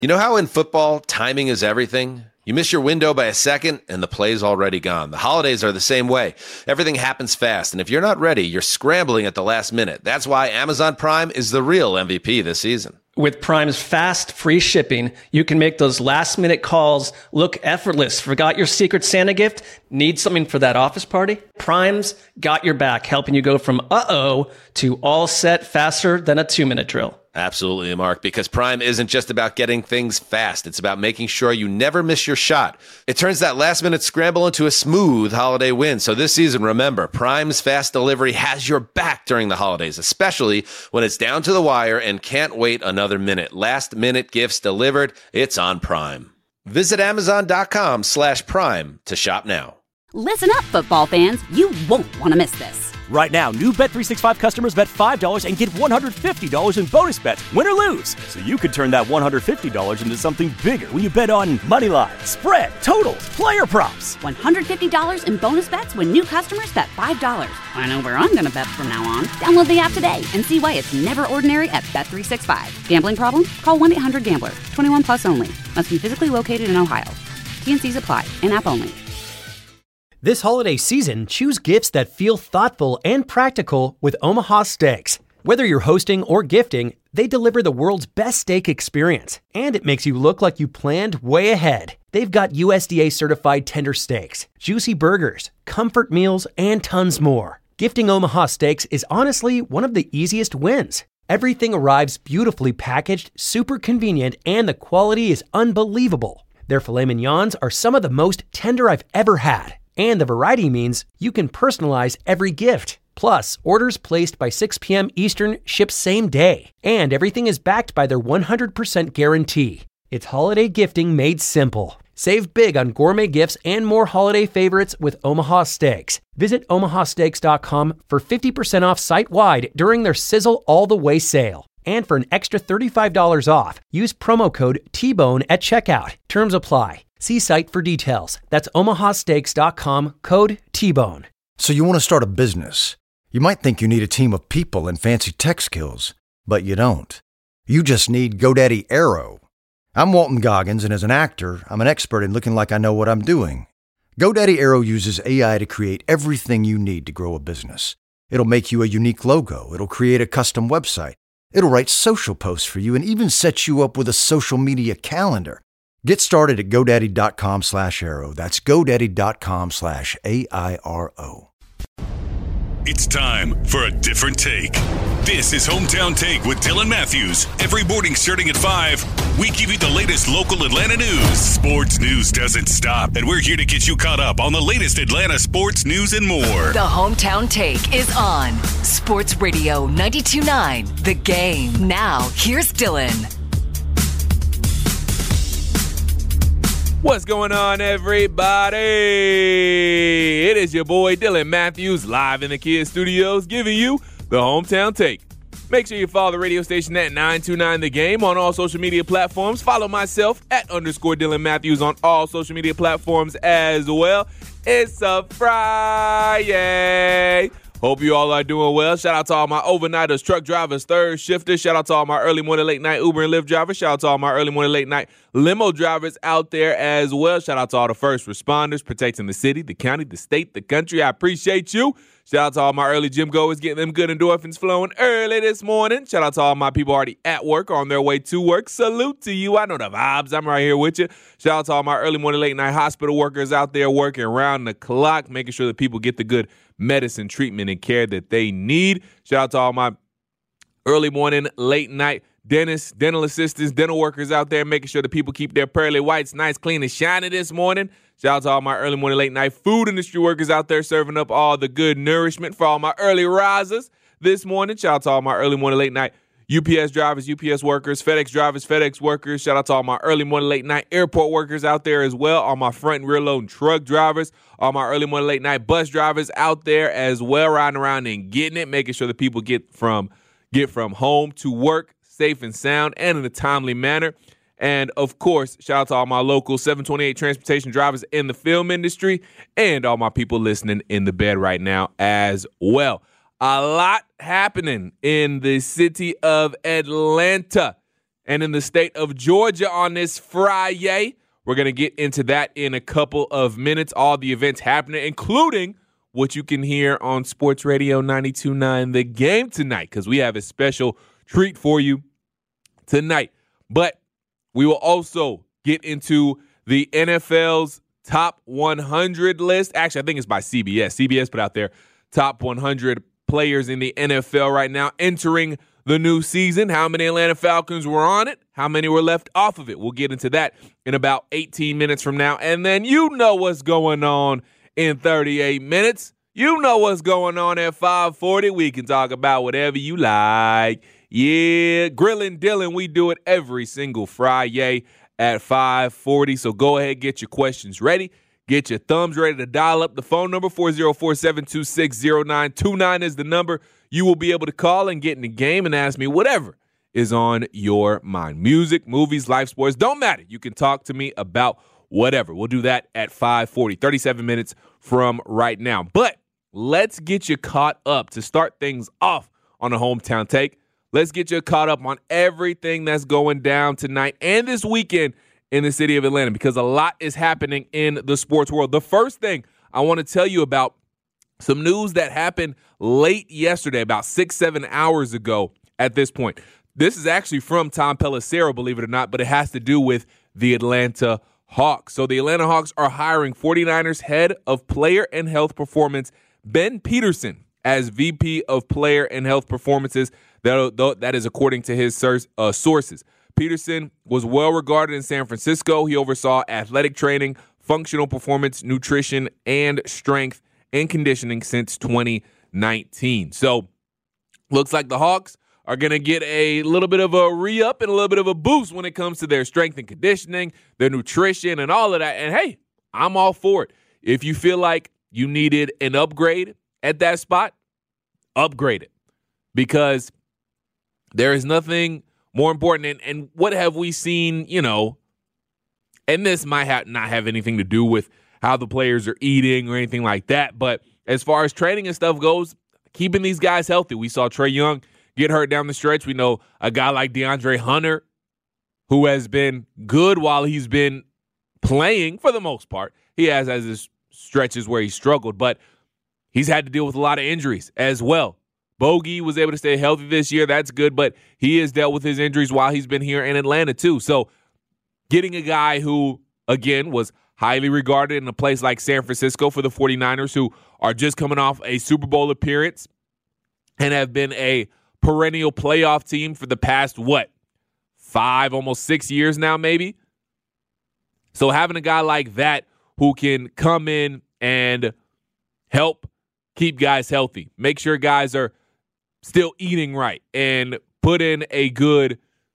You know how in football, timing is everything? You miss your window by a second, and the play's already gone. The holidays are the same way. Everything happens fast, and if you're not ready, you're scrambling at the last minute. That's why Amazon Prime is the real MVP this season. With Prime's fast, free shipping, you can make those last-minute calls look effortless. Forgot your Secret Santa gift? Need something for that office party? Prime's got your back, helping you go from uh-oh to all set faster than a 2-minute drill. Absolutely, Mark, because Prime isn't just about getting things fast. It's about making sure you never miss your shot. It turns that last-minute scramble into a smooth holiday win. So this season, remember, Prime's fast delivery has your back during the holidays, especially when it's down to the wire and can't wait another minute. Last-minute gifts delivered. It's on Prime. Visit Amazon.com/Prime to shop now. Listen up, football fans. You won't want to miss this. Right now, new Bet365 customers bet $5 and get $150 in bonus bets, win or lose. So you could turn that $150 into something bigger when you bet on moneyline, spread, totals, player props. $150 in bonus bets when new customers bet $5. I know where I'm going to bet from now on. Download the app today and see why it's never ordinary at Bet365. Gambling problem? Call 1-800-GAMBLER. 21 plus only. Must be physically located in Ohio. T&Cs apply. In-app only. This holiday season, choose gifts that feel thoughtful and practical with Omaha Steaks. Whether you're hosting or gifting, they deliver the world's best steak experience, and it makes you look like you planned way ahead. They've got USDA certified tender steaks, juicy burgers, comfort meals, and tons more. Gifting Omaha Steaks is honestly one of the easiest wins. Everything arrives beautifully packaged, super convenient, and the quality is unbelievable. Their filet mignons are some of the most tender I've ever had. And the variety means you can personalize every gift. Plus, orders placed by 6 p.m. Eastern ship same day. And everything is backed by their 100% guarantee. It's holiday gifting made simple. Save big on gourmet gifts and more holiday favorites with Omaha Steaks. Visit omahasteaks.com for 50% off site-wide during their Sizzle All the Way sale. And for an extra $35 off, use promo code TBONE at checkout. Terms apply. See site for details. That's omahasteaks.com, code TBONE. So you want to start a business. You might think you need a team of people and fancy tech skills, but you don't. You just need GoDaddy Aero. I'm Walton Goggins, and as an actor, I'm an expert in looking like I know what I'm doing. GoDaddy Aero uses AI to create everything you need to grow a business. It'll make you a unique logo. It'll create a custom website. It'll write social posts for you and even set you up with a social media calendar. Get started at GoDaddy.com/Aero. That's GoDaddy.com/AIRO. It's time for a different take. This is Hometown Take with Dylan Matthews. Every morning starting at 5, we give you the latest local Atlanta news. Sports news doesn't stop, and we're here to get you caught up on the latest Atlanta sports news and more. The Hometown Take is on Sports Radio 92.9 The Game. Now, here's Dylan. What's going on, everybody? It is your boy Dylan Matthews live in the Kids Studios giving you the Hometown Take. Make sure you follow the radio station at 929 The Game on all social media platforms. Follow myself at _Dylan Matthews on all social media platforms as well. It's a Friday. Hope you all are doing well. Shout out to all my overnighters, truck drivers, third shifters. Shout out to all my early morning, late night Uber and Lyft drivers. Shout out to all my early morning, late night limo drivers out there as well. Shout out to all the first responders protecting the city, the county, the state, the country. I appreciate you. Shout out to all my early gym goers getting them good endorphins flowing early this morning. Shout out to all my people already at work or on their way to work. Salute to you. I know the vibes. I'm right here with you. Shout out to all my early morning, late night hospital workers out there working around the clock, making sure that people get the good medicine, treatment, and care that they need. Shout out to all my early morning, late night dentists, dental assistants, dental workers out there, making sure that people keep their pearly whites nice, clean, and shiny this morning. Shout out to all my early morning, late night food industry workers out there serving up all the good nourishment for all my early risers this morning. Shout out to all my early morning, late night UPS drivers, UPS workers, FedEx drivers, FedEx workers. Shout out to all my early morning, late night airport workers out there as well. All my front and rear load truck drivers. All my early morning, late night bus drivers out there as well, riding around and getting it, making sure that people get from home to work safe and sound and in a timely manner. And, of course, shout out to all my local 728 transportation drivers in the film industry and all my people listening in the bed right now as well. A lot happening in the city of Atlanta. and in the state of Georgia on this Friday. We're going to get into that in a couple of minutes. All the events happening, including what you can hear on Sports Radio 92.9 The Game tonight, because we have a special treat for you tonight. But we will also get into the NFL's top 100 list. Actually, I think it's by CBS. CBS put out their top 100 players in the NFL right now entering the new season. How many Atlanta Falcons were on it? How many were left off of it? We'll get into that in about 18 minutes from now. And then you know what's going on in 38 minutes. You know what's going on at 5:40. We can talk about whatever you like. Yeah, Grillin' Dylan, we do it every single Friday at 5:40. So go ahead, get your questions ready. Get your thumbs ready to dial up the phone number. 404-726-0929 is the number. You will be able to call and get in the game and ask me whatever is on your mind. Music, movies, life, sports, don't matter. You can talk to me about whatever. We'll do that at 5:40, 37 minutes from right now. But let's get you caught up to start things off on a Hometown Take. Let's get you caught up on everything that's going down tonight and this weekend in the city of Atlanta, because a lot is happening in the sports world. The first thing I want to tell you about, some news that happened late yesterday, about 6-7 hours ago at this point. This is actually from Tom Pelissero, believe it or not, but it has to do with the Atlanta Hawks. So the Atlanta Hawks are hiring 49ers head of player and health performance, Ben Peterson, as VP of player and health performances. That is according to his sources. Peterson was well regarded in San Francisco. He oversaw athletic training, functional performance, nutrition, and strength and conditioning since 2019. So looks like the Hawks are going to get a little bit of a re-up and a little bit of a boost when it comes to their strength and conditioning, their nutrition, and all of that. And hey, I'm all for it. If you feel like you needed an upgrade at that spot, upgrade it, because there is nothing more important. And what have we seen, and this might not have anything to do with how the players are eating or anything like that, but as far as training and stuff goes, keeping these guys healthy. We saw Trae Young get hurt down the stretch. We know a guy like DeAndre Hunter, who has been good while he's been playing for the most part. He has his stretches where he struggled, but he's had to deal with a lot of injuries as well. Bogey was able to stay healthy this year. That's good, but he has dealt with his injuries while he's been here in Atlanta too. So getting a guy who, again, was highly regarded in a place like San Francisco for the 49ers, who are just coming off a Super Bowl appearance and have been a perennial playoff team for the past, 5, almost 6 years now, maybe? So having a guy like that who can come in and help keep guys healthy, make sure guys are still eating right, and put in a good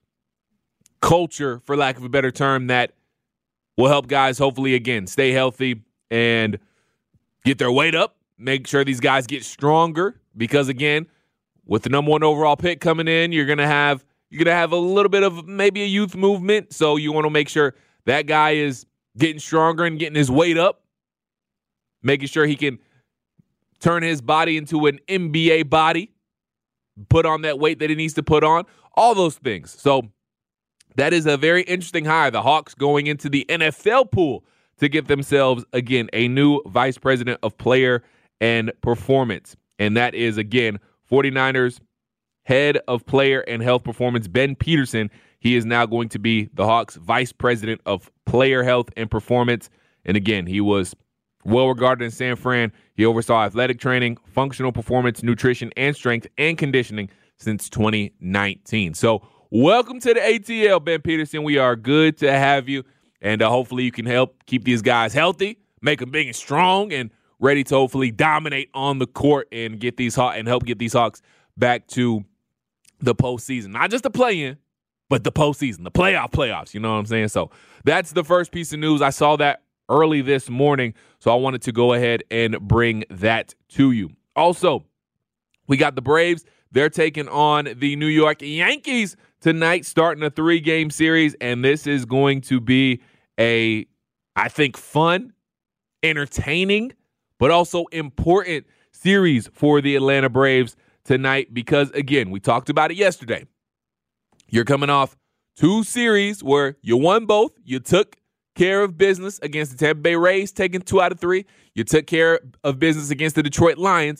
culture, for lack of a better term, that will help guys hopefully, again, stay healthy and get their weight up, make sure these guys get stronger, because, again, with the number 1 overall pick coming in, you're gonna have a little bit of maybe a youth movement, so you want to make sure that guy is getting stronger and getting his weight up, making sure he can turn his body into an NBA body, put on that weight that he needs to put on, all those things. So that is a very interesting hire. The Hawks going into the NFL pool to get themselves, again, a new vice president of player and performance. And that is, again, 49ers head of player and health performance, Ben Peterson. He is now going to be the Hawks vice president of player health and performance. And again, he was well regarded in San Fran. He oversaw athletic training, functional performance, nutrition, and strength and conditioning since 2019. So welcome to the ATL, Ben Peterson. We are good to have you, and hopefully you can help keep these guys healthy, make them big and strong, and ready to hopefully dominate on the court and help get these Hawks back to the postseason. Not just the play-in, but the postseason, the playoffs. You know what I'm saying? So that's the first piece of news. I saw that early this morning, so I wanted to go ahead and bring that to you. Also, we got the Braves. They're taking on the New York Yankees tonight, starting a 3-game series, and this is going to be I think, fun, entertaining, but also important series for the Atlanta Braves tonight because, again, we talked about it yesterday. You're coming off 2 series where you won both. You took care of business against the Tampa Bay Rays, taking 2 out of 3. You took care of business against the Detroit Lions,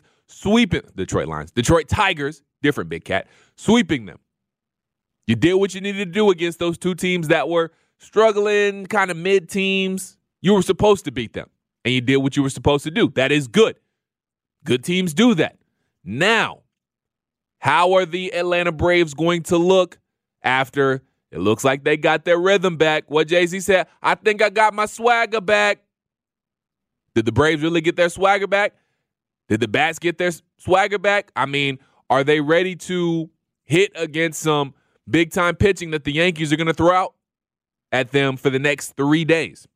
Detroit Tigers, different Big Cat, sweeping them. You did what you needed to do against those 2 teams that were struggling, kind of mid teams. You were supposed to beat them, and you did what you were supposed to do. That is good. Good teams do that. Now, how are the Atlanta Braves going to look after it looks like they got their rhythm back? What Jay-Z said, I think I got my swagger back. Did the Braves really get their swagger back? Did the Bats get their swagger back? I mean, are they ready to hit against some big-time pitching that the Yankees are going to throw out at them for the next 3 days?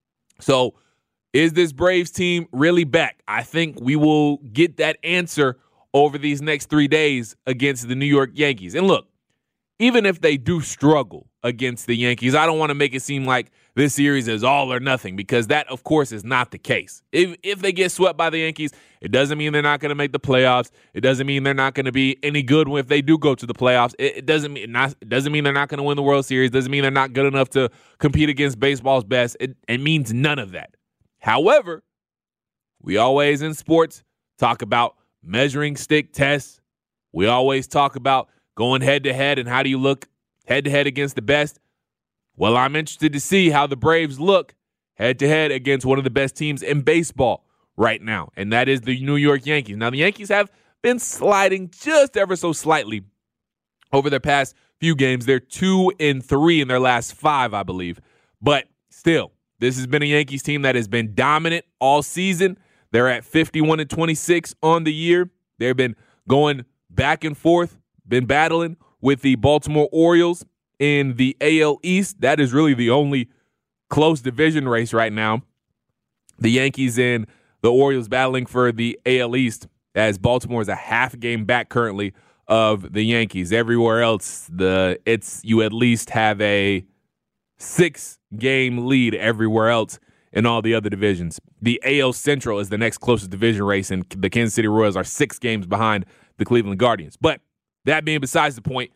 So is this Braves team really back? I think we will get that answer over these next 3 days against the New York Yankees. And look, even if they do struggle against the Yankees, I don't want to make it seem like this series is all or nothing, because that, of course, is not the case. If they get swept by the Yankees, it doesn't mean they're not going to make the playoffs. It doesn't mean they're not going to be any good if they do go to the playoffs. It doesn't mean they're not going to win the World Series. It doesn't mean they're not good enough to compete against baseball's best. It means none of that. However, we always in sports talk about measuring stick tests. We always talk about going head-to-head and how do you look head-to-head against the best. Well, I'm interested to see how the Braves look head-to-head against one of the best teams in baseball right now, and that is the New York Yankees. Now, the Yankees have been sliding just ever so slightly over their past few games. They're 2-3 in their last 5, I believe. But still, this has been a Yankees team that has been dominant all season. They're at 51-26 on the year. They've been going back and forth, been battling with the Baltimore Orioles in the AL East. That is really the only close division race right now. The Yankees and the Orioles battling for the AL East, as Baltimore is a half game back currently of the Yankees. Everywhere else, you at least have a 6-game lead everywhere else in all the other divisions. The AL Central is the next closest division race, and the Kansas City Royals are 6 games behind the Cleveland Guardians. But that being besides the point,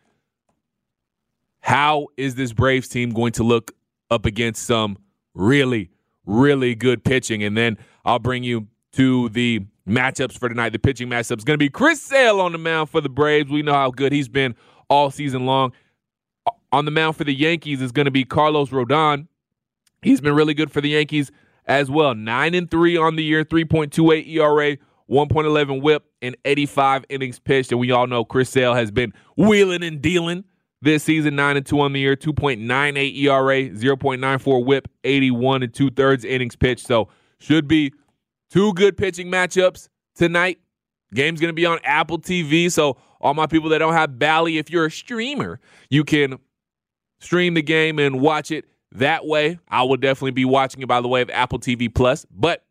how is this Braves team going to look up against some really, really good pitching? And then I'll bring you to the matchups for tonight. The pitching matchup is going to be Chris Sale on the mound for the Braves. We know how good he's been all season long. On the mound for the Yankees is going to be Carlos Rodon. He's been really good for the Yankees as well. 9-3 on the year, 3.28 ERA, 1.11 WHIP, and 85 innings pitched. And we all know Chris Sale has been wheeling and dealing this season. 9-2 on the year, 2.98 ERA, 0.94 WHIP, 81 2/3 innings pitched. So should be 2 good pitching matchups tonight. Game's going to be on Apple TV. So all my people that don't have Bally, if you're a streamer, you can stream the game and watch it that way. I will definitely be watching it by the way of Apple TV Plus. But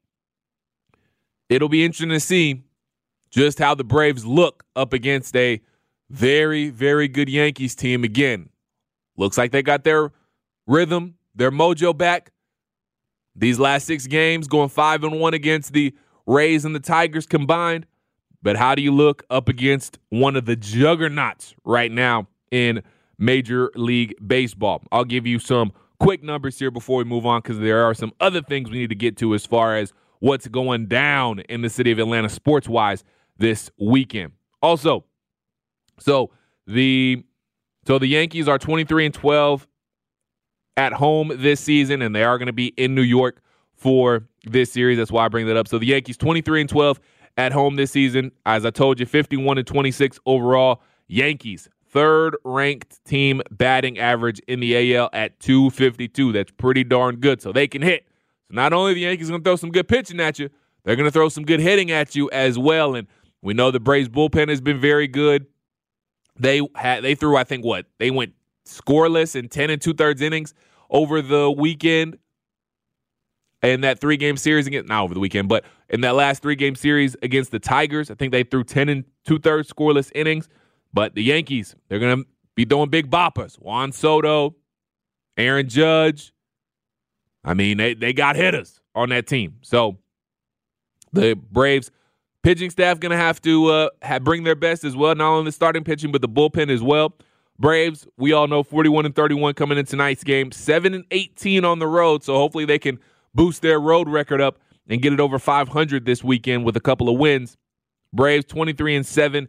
it'll be interesting to see just how the Braves look up against a very, very good Yankees team. Again, looks like they got their rhythm, their mojo back. These last 6 games going 5-1 against the Rays and the Tigers combined. But how do you look up against one of the juggernauts right now in Major League Baseball? I'll give you some quick numbers here before we move on, because there are some other things we need to get to as far as what's going down in the city of Atlanta sports-wise this weekend. Also, So the Yankees are 23-12 at home this season, and they are going to be in New York for this series. That's why I bring that up. So the Yankees 23-12 at home this season. As I told you, 51-26 overall. Yankees, 3rd-ranked team batting average in the AL at .252. That's pretty darn good. So they can hit. So not only the Yankees going to throw some good pitching at you, they're going to throw some good hitting at you as well. And we know the Braves bullpen has been very good. They threw, I think, they went scoreless in 10 2/3 innings over the weekend. In that 3-game series not over the weekend, but in that last 3-game series against the Tigers, I think they threw 10 2/3 scoreless innings. But the Yankees, they're going to be throwing big boppers. Juan Soto, Aaron Judge. I mean, they got hitters on that team. So the Braves pitching staff going to have to bring their best as well, not only the starting pitching, but the bullpen as well. Braves, we all know 41-31 coming in tonight's game, 7-18 on the road, so hopefully they can boost their road record up and get it over 500 this weekend with a couple of wins. Braves 23-7.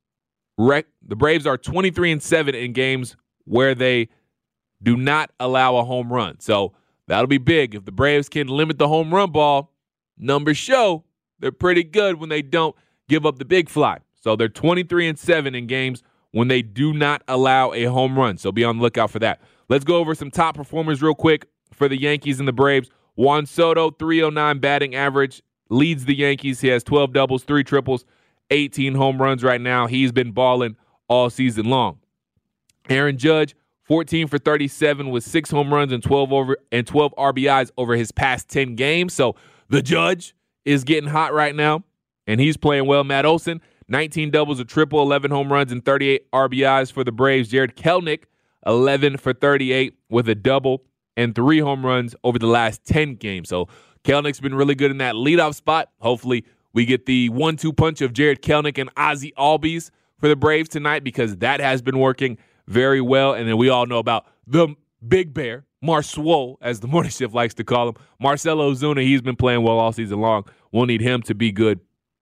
The Braves are 23-7 in games where they do not allow a home run. So that'll be big. If the Braves can limit the home run ball, numbers show they're pretty good when they don't give up the big fly. So they're 23-7 in games when they do not allow a home run. So be on the lookout for that. Let's go over some top performers real quick for the Yankees and the Braves. Juan Soto, 309 batting average, leads the Yankees. He has 12 doubles, 3 triples, 18 home runs right now. He's been balling all season long. Aaron Judge, 14 for 37 with 6 home runs and 12 RBIs over his past 10 games. So the Judge is getting hot right now, and he's playing well. Matt Olson, 19 doubles, a triple, 11 home runs, and 38 RBIs for the Braves. Jared Kelenic, 11 for 38 with a double and 3 home runs over the last 10 games. So Kelenic's been really good in that leadoff spot. Hopefully we get the 1-2 punch of Jared Kelenic and Ozzie Albies for the Braves tonight, because that has been working very well. And then we all know about the Big Bear, Marsuo, as the morning shift likes to call him, Marcell Ozuna. He's been playing well all season long. We'll need him to be good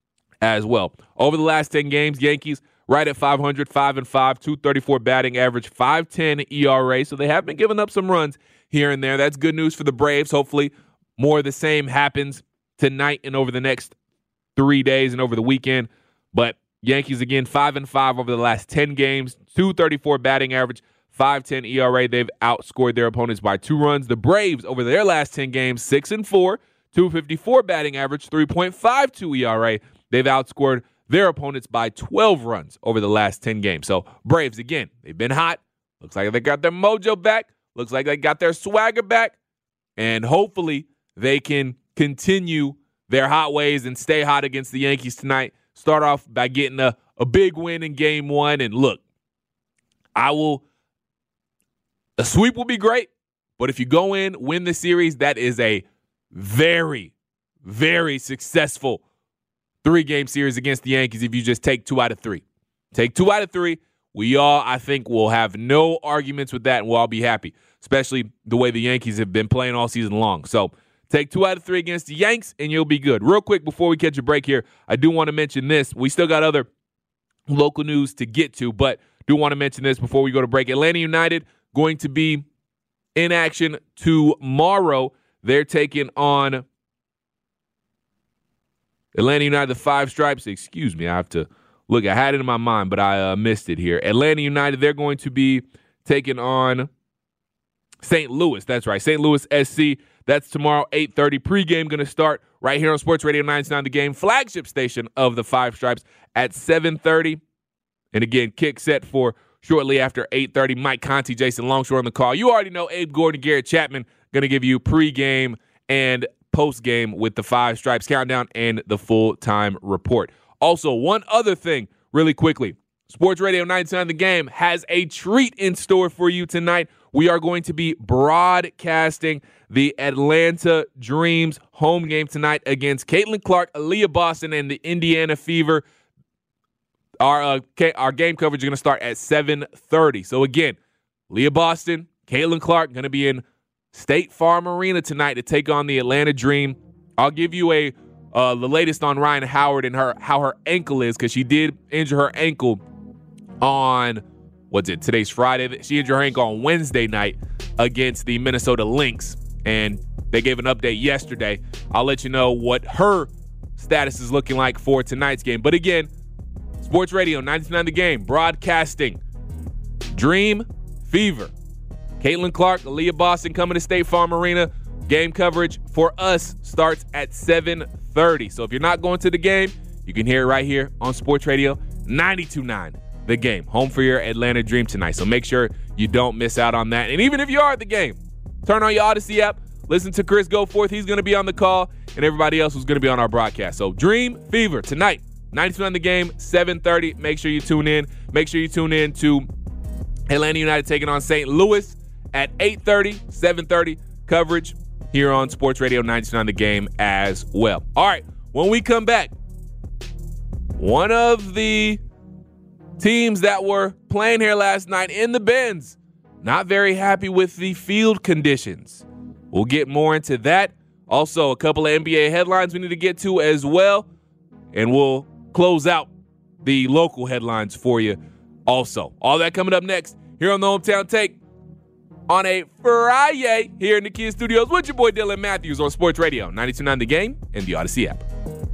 as well. Over the last 10 games, Yankees right at 500, 5-5, 234 batting average, 5.10 ERA. So they have been giving up some runs here and there. That's good news for the Braves. Hopefully more of the same happens tonight and over the next 3 days and over the weekend. But Yankees, again, 5-5 over the last 10 games, 234 batting average, 5.10 ERA. They've outscored their opponents by 2 runs. The Braves, over their last 10 games, 6-4, 254 batting average, 3.52 ERA. They've outscored their opponents by 12 runs over the last 10 games. So Braves, again, they've been hot. Looks like they got their mojo back. Looks like they got their swagger back. And hopefully they can continue their hot ways and stay hot against the Yankees tonight. Start off by getting a big win in game 1. And look, a sweep will be great, but if you go in, win the series, that is a very, very successful 3-game series against the Yankees if you just take 2 out of 3. Take 2 out of 3. We all, I think, will have no arguments with that, and we'll all be happy, especially the way the Yankees have been playing all season long. So take 2 out of 3 against the Yanks, and you'll be good. Real quick, before we catch a break here, I do want to mention this. We still got other local news to get to, but do want to mention this before we go to break. Atlanta United going to be in action tomorrow. They're taking on Atlanta United, the Five Stripes. Excuse me, I have to look. I had it in my mind, but I missed it here. Atlanta United, they're going to be taking on St. Louis. That's right, St. Louis SC. That's tomorrow, 8:30. Pregame going to start right here on Sports Radio 99 The Game, flagship station of the Five Stripes, at 7:30. And again, kick set for shortly after 8:30. Mike Conti, Jason Longshore on the call. You already know Abe Gordon, Garrett Chapman going to give you pregame and postgame with the Five Stripes countdown and the full-time report. Also, one other thing really quickly. Sports Radio 99 The Game has a treat in store for you tonight. We are going to be broadcasting the Atlanta Dreams home game tonight against Caitlin Clark, Aaliyah Boston, and the Indiana Fever. Our game coverage is going to start at 7:30. So again, Aaliyah Boston, Caitlin Clark going to be in State Farm Arena tonight to take on the Atlanta Dream. I'll give you the latest on Ryan Howard and how her ankle is, because she did injure her ankle on, today's Friday. She injured her ankle on Wednesday night against the Minnesota Lynx, and they gave an update yesterday. I'll let you know what her status is looking like for tonight's game. But again, Sports Radio 99 The Game, broadcasting Dream Fever. Caitlin Clark, Aaliyah Boston coming to State Farm Arena. Game coverage for us starts at 7:30. So if you're not going to the game, you can hear it right here on Sports Radio 92.9 The Game. Home for your Atlanta Dream tonight. So make sure you don't miss out on that. And even if you are at the game, turn on your Odyssey app. Listen to Chris Goforth. He's going to be on the call, and everybody else who's going to be on our broadcast. So Dream Fever tonight, 92.9 The Game, 7:30. Make sure you tune in. Make sure you tune in to Atlanta United taking on St. Louis at 8:30, 7:30 coverage here on Sports Radio 99 The Game as well. All right, when we come back, one of the teams that were playing here last night in the Benz. Not very happy with the field conditions. We'll get more into that. Also, a couple of NBA headlines we need to get to as well. And we'll close out the local headlines for you also. All that coming up next here on the Hometown Take on a Friday here in the Kia Studios with your boy Dylan Matthews on Sports Radio 92.9 The Game and the Odyssey app.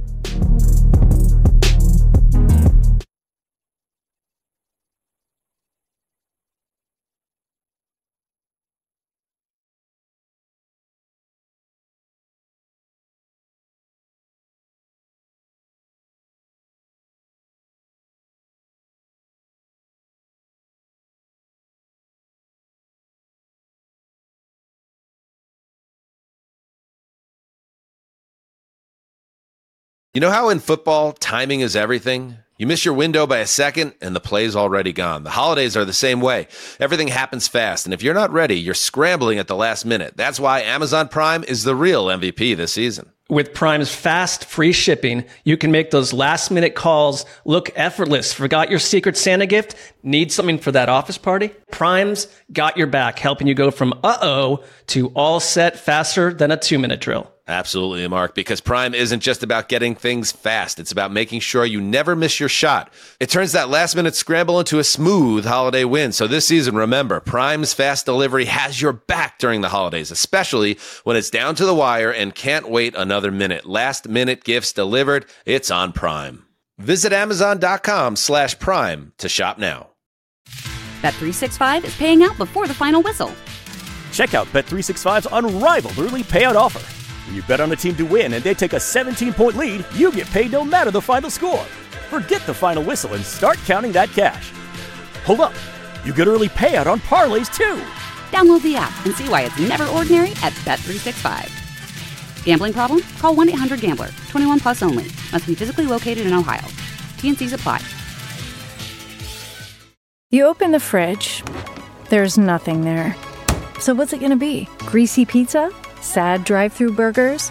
You know how in football, timing is everything? You miss your window by a second, and the play's already gone. The holidays are the same way. Everything happens fast, and if you're not ready, you're scrambling at the last minute. That's why Amazon Prime is the real MVP this season. With Prime's fast, free shipping, you can make those last-minute calls look effortless. Forgot your Secret Santa gift? Need something for that office party? Prime's got your back, helping you go from uh-oh to all set faster than a 2-minute drill. Absolutely, Mark, because Prime isn't just about getting things fast. It's about making sure you never miss your shot. It turns that last-minute scramble into a smooth holiday win. So this season, remember, Prime's fast delivery has your back during the holidays, especially when it's down to the wire and can't wait another minute. Last-minute gifts delivered, it's on Prime. Visit Amazon.com/Prime to shop now. Bet365 is paying out before the final whistle. Check out Bet365's unrivaled early payout offer. When you bet on a team to win and they take a 17-point lead, you get paid no matter the final score. Forget the final whistle and start counting that cash. Hold up. You get early payout on parlays, too. Download the app and see why it's never ordinary at Bet365. Gambling problem? Call 1-800-GAMBLER. 21 plus only. Must be physically located in Ohio. T&Cs apply. You open the fridge. There's nothing there. So what's it going to be? Greasy pizza? Sad drive-thru burgers?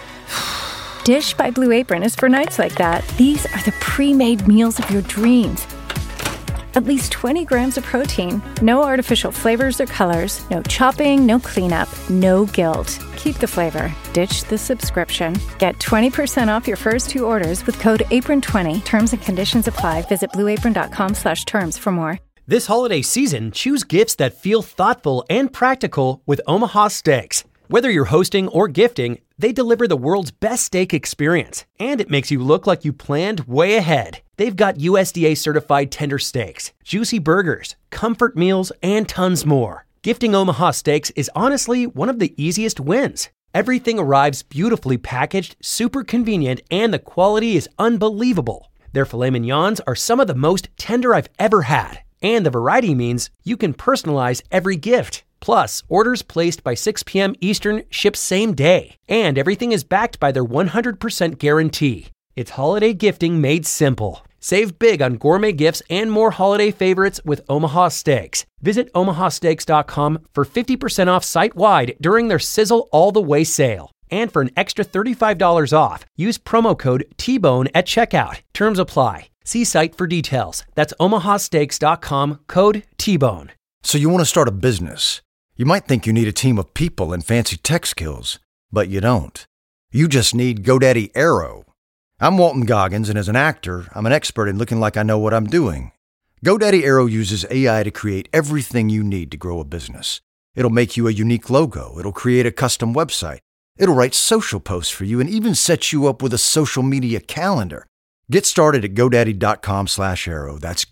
Dish by Blue Apron is for nights like that. These are the pre-made meals of your dreams. At least 20 grams of protein, no artificial flavors or colors, no chopping, no cleanup, no guilt. Keep the flavor. Ditch the subscription. Get 20% off your first 2 orders with code APRON20. Terms and conditions apply. Visit blueapron.com/terms for more. This holiday season, choose gifts that feel thoughtful and practical with Omaha Steaks. Whether you're hosting or gifting, they deliver the world's best steak experience, and it makes you look like you planned way ahead. They've got USDA certified tender steaks, juicy burgers, comfort meals, and tons more. Gifting Omaha Steaks is honestly one of the easiest wins. Everything arrives beautifully packaged, super convenient, and the quality is unbelievable. Their filet mignons are some of the most tender I've ever had, and the variety means you can personalize every gift. Plus, orders placed by 6 p.m. Eastern ship same day, and everything is backed by their 100% guarantee. It's holiday gifting made simple. Save big on gourmet gifts and more holiday favorites with Omaha Steaks. Visit omahasteaks.com for 50% off site-wide during their Sizzle All the Way sale. And for an extra $35 off, use promo code TBONE at checkout. Terms apply. See site for details. That's omahasteaks.com, code TBONE. So you want to start a business. You might think you need a team of people and fancy tech skills, but you don't. You just need GoDaddy Aero. I'm Walton Goggins, and as an actor, I'm an expert in looking like I know what I'm doing. GoDaddy Aero uses AI to create everything you need to grow a business. It'll make you a unique logo. It'll create a custom website. It'll write social posts for you and even set you up with a social media calendar. Get started at GoDaddy.com/Aero. That's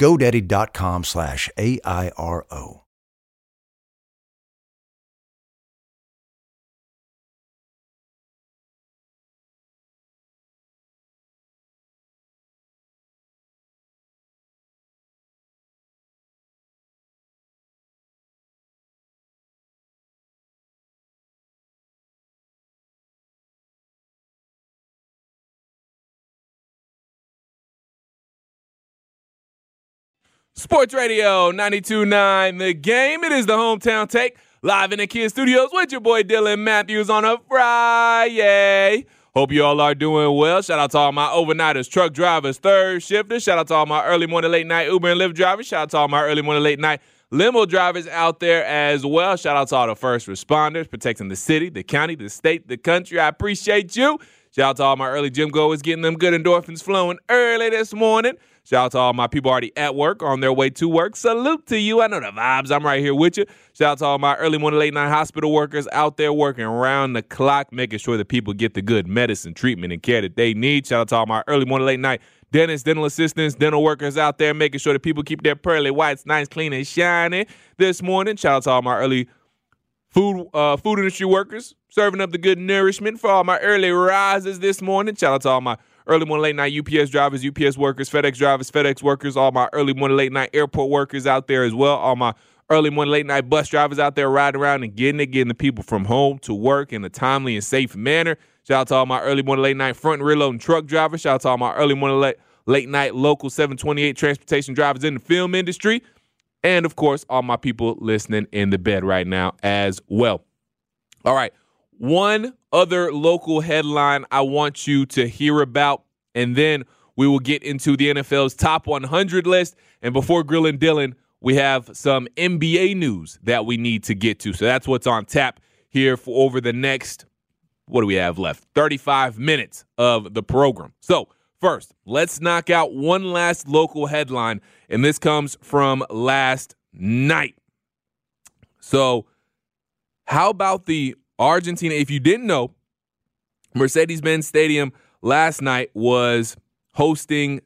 GoDaddy.com/AIRO. Sports Radio 92.9 The Game. It is the Hometown Take live in the Kia Studios with your boy Dylan Matthews on a Friday. Hope you all are doing well. Shout out to all my overnighters, truck drivers, third shifters. Shout out to all my early morning, late night Uber and Lyft drivers. Shout out to all my early morning, late night limo drivers out there as well. Shout out to all the first responders protecting the city, the county, the state, the country. I appreciate you. Shout out to all my early gym goers getting them good endorphins flowing early this morning. Shout out to all my people already at work, on their way to work. Salute to you. I know the vibes. I'm right here with you. Shout out to all my early morning, late night hospital workers out there working around the clock, making sure that people get the good medicine, treatment, and care that they need. Shout out to all my early morning, late night dentists, dental assistants, dental workers out there, making sure that people keep their pearly whites nice, clean, and shiny this morning. Shout out to all my early food industry workers, serving up the good nourishment for all my early risers this morning. Shout out to all my early morning, late night UPS drivers, UPS workers, FedEx drivers, FedEx workers, all my early morning, late night airport workers out there as well, all my early morning, late night bus drivers out there riding around and getting the people from home to work in a timely and safe manner. Shout out to all my early morning, late night front and rear loading truck drivers. Shout out to all my early morning, late night local 728 transportation drivers in the film industry. And, of course, all my people listening in the bed right now as well. All right. One other local headline I want you to hear about, and then we will get into the NFL's top 100 list. And before grilling Dylan, we have some NBA news that we need to get to. So that's what's on tap here for over the next, what do we have left? 35 minutes of the program. So first, let's knock out one last local headline, and this comes from last night. So how about the Argentina? If you didn't know, Mercedes-Benz Stadium last night was hosting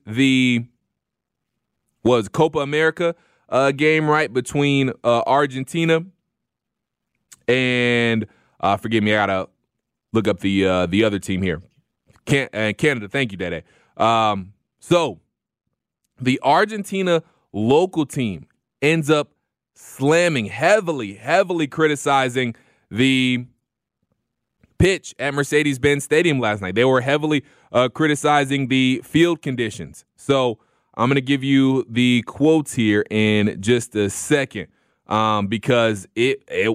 was Copa America game, right, between Argentina and forgive me, I gotta look up the other team here, Canada. Thank you, Dede. So the Argentina local team ends up slamming, heavily criticizing the pitch at Mercedes-Benz Stadium last night. They were heavily criticizing the field conditions. So I'm going to give you the quotes here in just a second, because the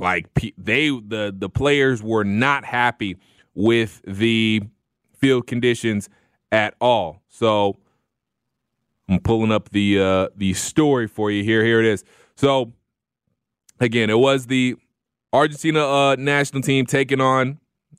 players were not happy with the field conditions at all. So I'm pulling up the story for you here. Here it is. So again, it was the Argentina national team taking on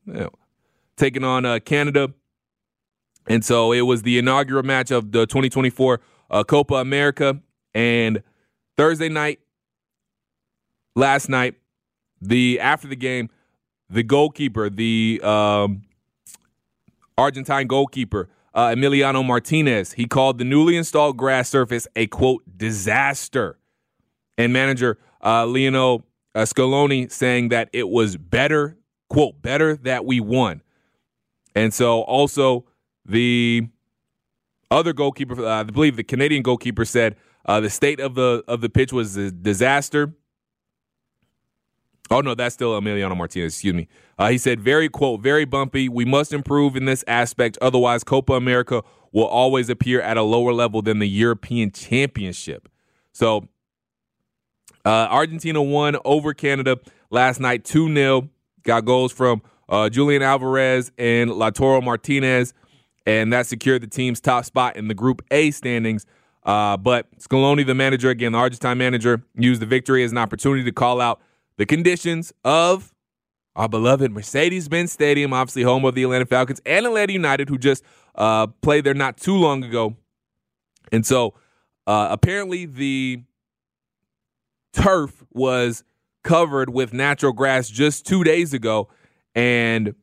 Canada. And so it was the inaugural match of the 2024 Copa America. And Thursday night, last night, after the game, the goalkeeper, the Argentine goalkeeper, Emiliano Martinez, he called the newly installed grass surface a, quote, disaster. And manager Lionel Scaloni saying that it was better, quote, better that we won. And so also the other goalkeeper, I believe the Canadian goalkeeper, said the state of the pitch was a disaster. Oh, no, that's still Emiliano Martinez, excuse me. He said, very, quote, very bumpy. We must improve in this aspect. Otherwise, Copa America will always appear at a lower level than the European Championship. So Argentina won over Canada last night 2-0. Got goals from Julian Alvarez and Lautaro Martinez, and that secured the team's top spot in the Group A standings. But Scaloni, the manager, again, the Argentine manager, used the victory as an opportunity to call out the conditions of our beloved Mercedes-Benz Stadium, obviously home of the Atlanta Falcons and Atlanta United, who just played there not too long ago. And so apparently the turf was covered with natural grass just 2 days ago, and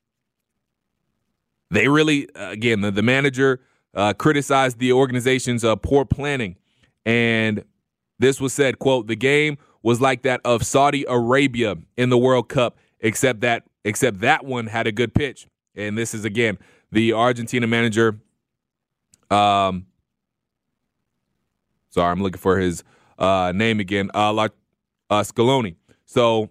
they really, again, the manager criticized the organization's poor planning, and this was said, quote, the game was like that of Saudi Arabia in the World Cup, except that one had a good pitch. And this is, again, the Argentina manager. Sorry, I'm looking for his name again, Scaloni. So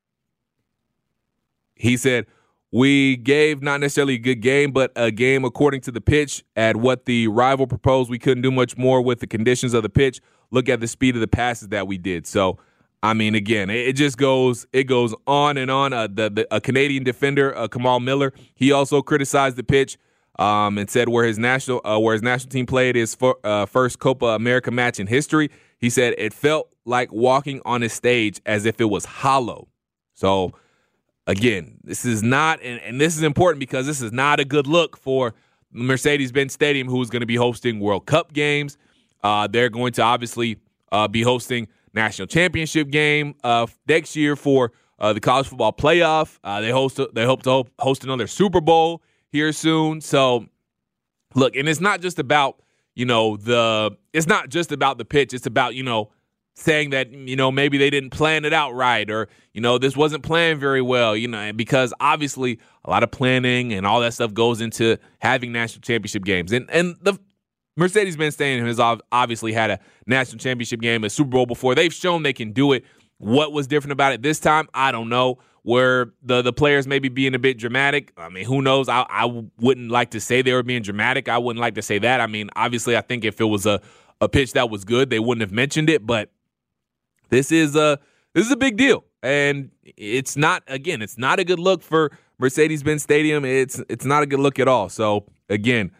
he said, we gave not necessarily a good game, but a game according to the pitch. At what the rival proposed, we couldn't do much more with the conditions of the pitch. Look at the speed of the passes that we did. So I mean, again, it goes on and on. A Canadian defender, Kamal Miller, he also criticized the pitch and said where his national team played his first Copa America match in history, he said it felt like walking on a stage as if it was hollow. So, again, this is not, and this is important because this is not a good look for Mercedes-Benz Stadium, who's going to be hosting World Cup games. They're going to obviously be hosting national championship game next year for the college football playoff. They hope to host another Super Bowl here soon. So, look, and it's not just about it's not just about the pitch. It's about saying that maybe they didn't plan it out right, or this wasn't planned very well. Because obviously a lot of planning and all that stuff goes into having national championship games, and the Mercedes-Benz Stadium has obviously had a national championship game, a Super Bowl before. They've shown they can do it. What was different about it this time? I don't know. Where the players maybe being a bit dramatic. I mean, who knows? I wouldn't like to say they were being dramatic. I wouldn't like to say that. I mean, obviously, I think if it was a pitch that was good, they wouldn't have mentioned it. But this is a big deal, and it's not a good look for Mercedes-Benz Stadium. It's not a good look at all. So again,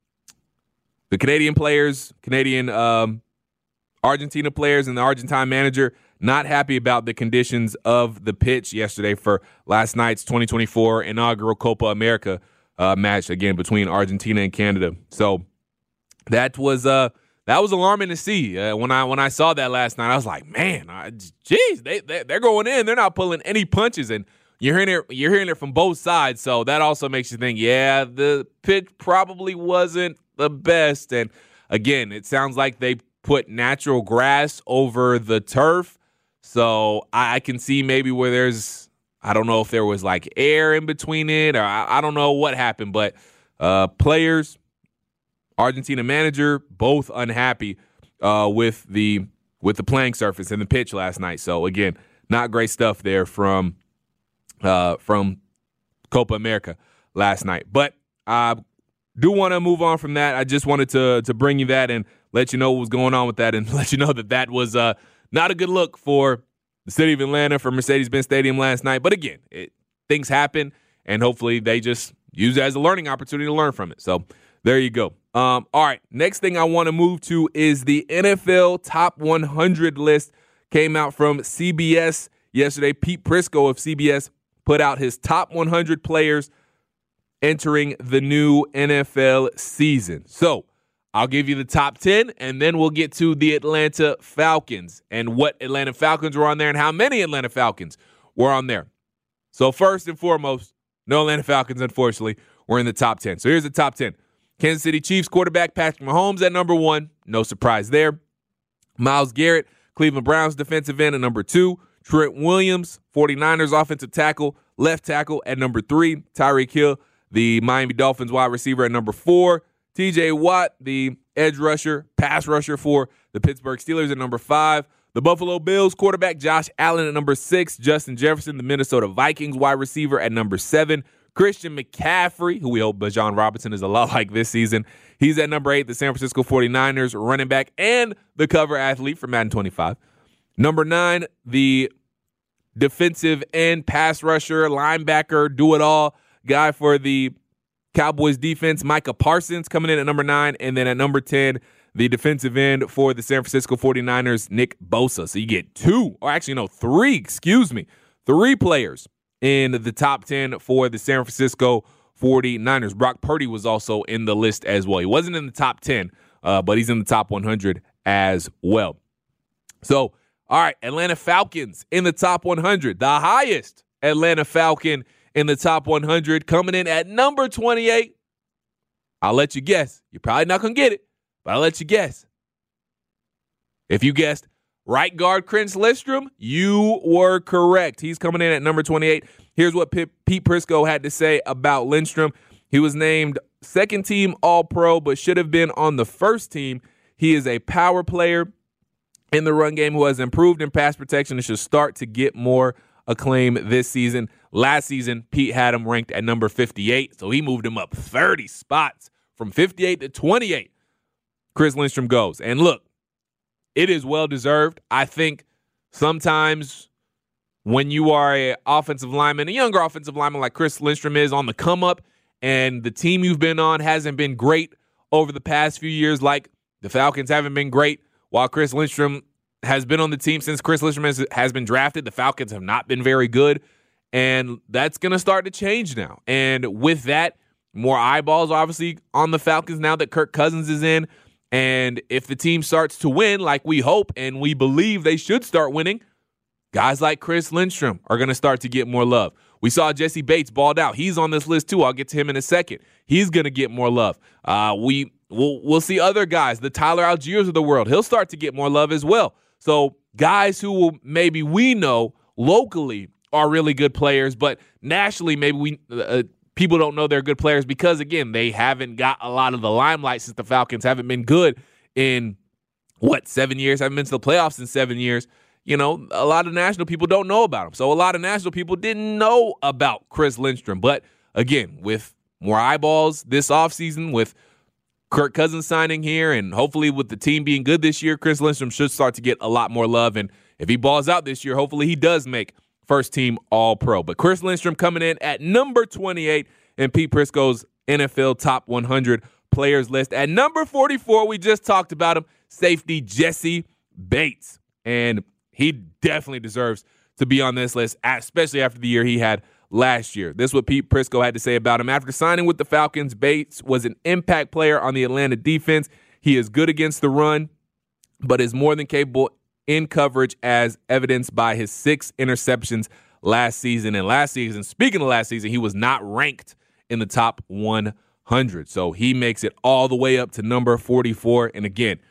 the Canadian players, Argentina players, and the Argentine manager not happy about the conditions of the pitch yesterday for last night's 2024 inaugural Copa America match, again, between Argentina and Canada. So that was alarming to see. When I saw that last night, I was like, man, geez, they're going in. They're not pulling any punches, and you're hearing it from both sides. So that also makes you think, yeah, the pitch probably wasn't the best. And again, it sounds like they put natural grass over the turf. So I can see maybe where I don't know if there was like air in between it, or I don't know what happened, but players, Argentina manager, both unhappy with the playing surface and the pitch last night. So again, not great stuff there from Copa America last night. But I do want to move on from that. I just wanted to bring you that and let you know what was going on with that, and let you know that was not a good look for the city of Atlanta, for Mercedes-Benz Stadium last night. But again, things happen, and hopefully they just use it as a learning opportunity to learn from it. So there you go. All right, next thing I want to move to is the NFL Top 100 list. Came out from CBS yesterday. Pete Prisco of CBS put out his top 100 players entering the new NFL season. So I'll give you the top 10, and then we'll get to the Atlanta Falcons and what Atlanta Falcons were on there and how many Atlanta Falcons were on there. So first and foremost, no Atlanta Falcons, unfortunately, were in the top 10. So here's the top 10. Kansas City Chiefs quarterback Patrick Mahomes at number 1. No surprise there. Myles Garrett, Cleveland Browns defensive end at number 2. Trent Williams, 49ers offensive tackle, left tackle at number 3. Tyreek Hill, the Miami Dolphins wide receiver at number 4. TJ Watt, the edge rusher, pass rusher for the Pittsburgh Steelers at number 5. The Buffalo Bills quarterback Josh Allen at number 6. Justin Jefferson, the Minnesota Vikings wide receiver at number 7. Christian McCaffrey, who we hope Bijan Robinson is a lot like this season, he's at number 8. The San Francisco 49ers running back and the cover athlete for Madden 25. Number 9, the defensive end, pass rusher, linebacker, do-it-all guy for the Cowboys defense, Micah Parsons, coming in at number 9. And then at number 10, the defensive end for the San Francisco 49ers, Nick Bosa. So you get 3 players in the top 10 for the San Francisco 49ers. Brock Purdy was also in the list as well. He wasn't in the top 10, but he's in the top 100 as well. So, all right, Atlanta Falcons in the top 100. The highest Atlanta Falcon in the top 100, coming in at number 28. I'll let you guess. You're probably not going to get it, but I'll let you guess. If you guessed right guard Chris Lindstrom, you were correct. He's coming in at number 28. Here's what Pete Prisco had to say about Lindstrom. He was named second team All-Pro, but should have been on the first team. He is a power player in the run game who has improved in pass protection and should start to get more acclaim this season. Last season, Pete had him ranked at number 58, so he moved him up 30 spots from 58 to 28. Chris Lindstrom goes. And look, it is well-deserved. I think sometimes when you are a offensive lineman, a younger offensive lineman like Chris Lindstrom is on the come up, and the team you've been on hasn't been great over the past few years, like the Falcons haven't been great while Chris Lindstrom has been on the team since Chris Lindstrom has been drafted. The Falcons have not been very good, and that's going to start to change now. And with that, more eyeballs obviously on the Falcons now that Kirk Cousins is in. And if the team starts to win like we hope and we believe they should start winning, guys like Chris Lindstrom are going to start to get more love. We saw Jesse Bates balled out. He's on this list too. I'll get to him in a second. He's going to get more love. We'll see other guys, the Tyler Algiers of the world. He'll start to get more love as well. So guys who maybe we know locally are really good players, but nationally maybe people don't know they're good players because, again, they haven't got a lot of the limelight since the Falcons haven't been good in, 7 years? Haven't been to the playoffs in 7 years. A lot of national people don't know about him. So a lot of national people didn't know about Chris Lindstrom. But, again, with more eyeballs this offseason, with Kirk Cousins signing here, and hopefully with the team being good this year, Chris Lindstrom should start to get a lot more love. And if he balls out this year, hopefully he does make first-team All-Pro. But Chris Lindstrom coming in at number 28 in Pete Prisco's NFL Top 100 Players list. At number 44, we just talked about him, safety Jesse Bates. And he definitely deserves to be on this list, especially after the year he had last year. This is what Pete Prisco had to say about him. After signing with the Falcons, Bates was an impact player on the Atlanta defense. He is good against the run, but is more than capable in coverage, as evidenced by his 6 interceptions last season. And last season, speaking of last season, he was not ranked in the top 100. So he makes it all the way up to number 44. And again,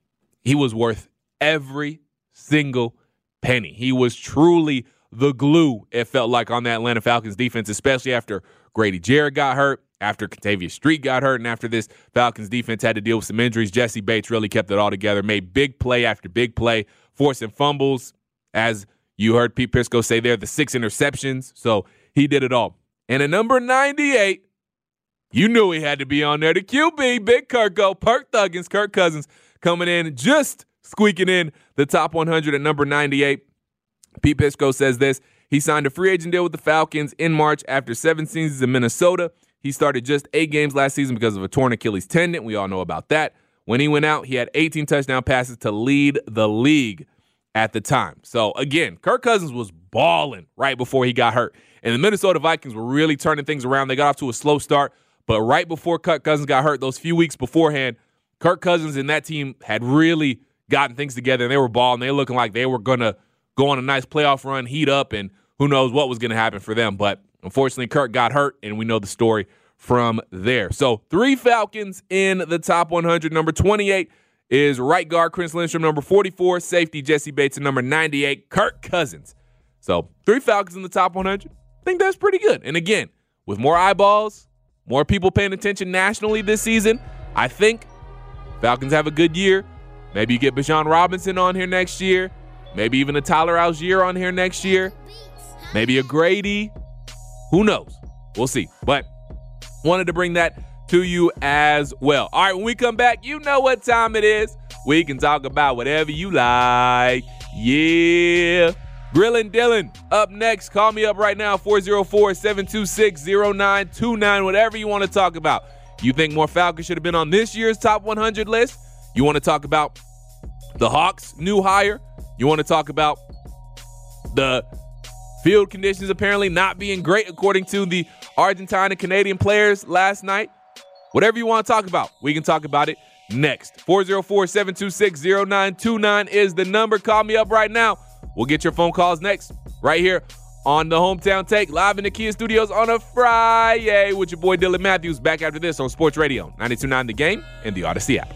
he was worth every single penny. He was truly the glue, it felt like, on that Atlanta Falcons defense, especially after Grady Jarrett got hurt, after Kentavious Street got hurt, and after this Falcons defense had to deal with some injuries. Jesse Bates really kept it all together, made big play after big play, forcing fumbles, as you heard Pete Prisco say there, the 6 interceptions. So he did it all. And at number 98, you knew he had to be on there. The QB, Big Kirko, Kirk Thuggins, Kirk Cousins, coming in, just squeaking in the top 100 at number 98. Pete Prisco says this: he signed a free agent deal with the Falcons in March after 7 seasons in Minnesota. He started just 8 games last season because of a torn Achilles tendon. We all know about that. When he went out, he had 18 touchdown passes to lead the league at the time. So, again, Kirk Cousins was balling right before he got hurt. And the Minnesota Vikings were really turning things around. They got off to a slow start. But right before Kirk Cousins got hurt, those few weeks beforehand, Kirk Cousins and that team had really gotten things together. And they were balling. They were looking like they were going to go on a nice playoff run, heat up, and who knows what was going to happen for them. But unfortunately, Kirk got hurt, and we know the story from there. So 3 Falcons in the top 100. Number 28 is right guard Chris Lindstrom. Number 44, safety Jesse Bates. And number 98, Kirk Cousins. So 3 Falcons in the top 100. I think that's pretty good. And again, with more eyeballs, more people paying attention nationally this season, I think Falcons have a good year. Maybe you get Bijan Robinson on here next year. Maybe even a Tyler Algier on here next year. Maybe a Grady. Who knows? We'll see. But wanted to bring that to you as well. All right, when we come back, you know what time it is. We can talk about whatever you like. Yeah. Grillin' Dylan up next. Call me up right now, 404-726-0929, whatever you want to talk about. You think more Falcons should have been on this year's top 100 list? You want to talk about the Hawks' new hire? You want to talk about the field conditions apparently not being great according to the Argentine and Canadian players last night? Whatever you want to talk about, we can talk about it next. 404-726-0929 is the number. Call me up right now. We'll get your phone calls next, right here on the Hometown Take, live in the Kia Studios on a Friday with your boy Dylan Matthews. Back after this on Sports Radio 92.9 The Game and the Odyssey app.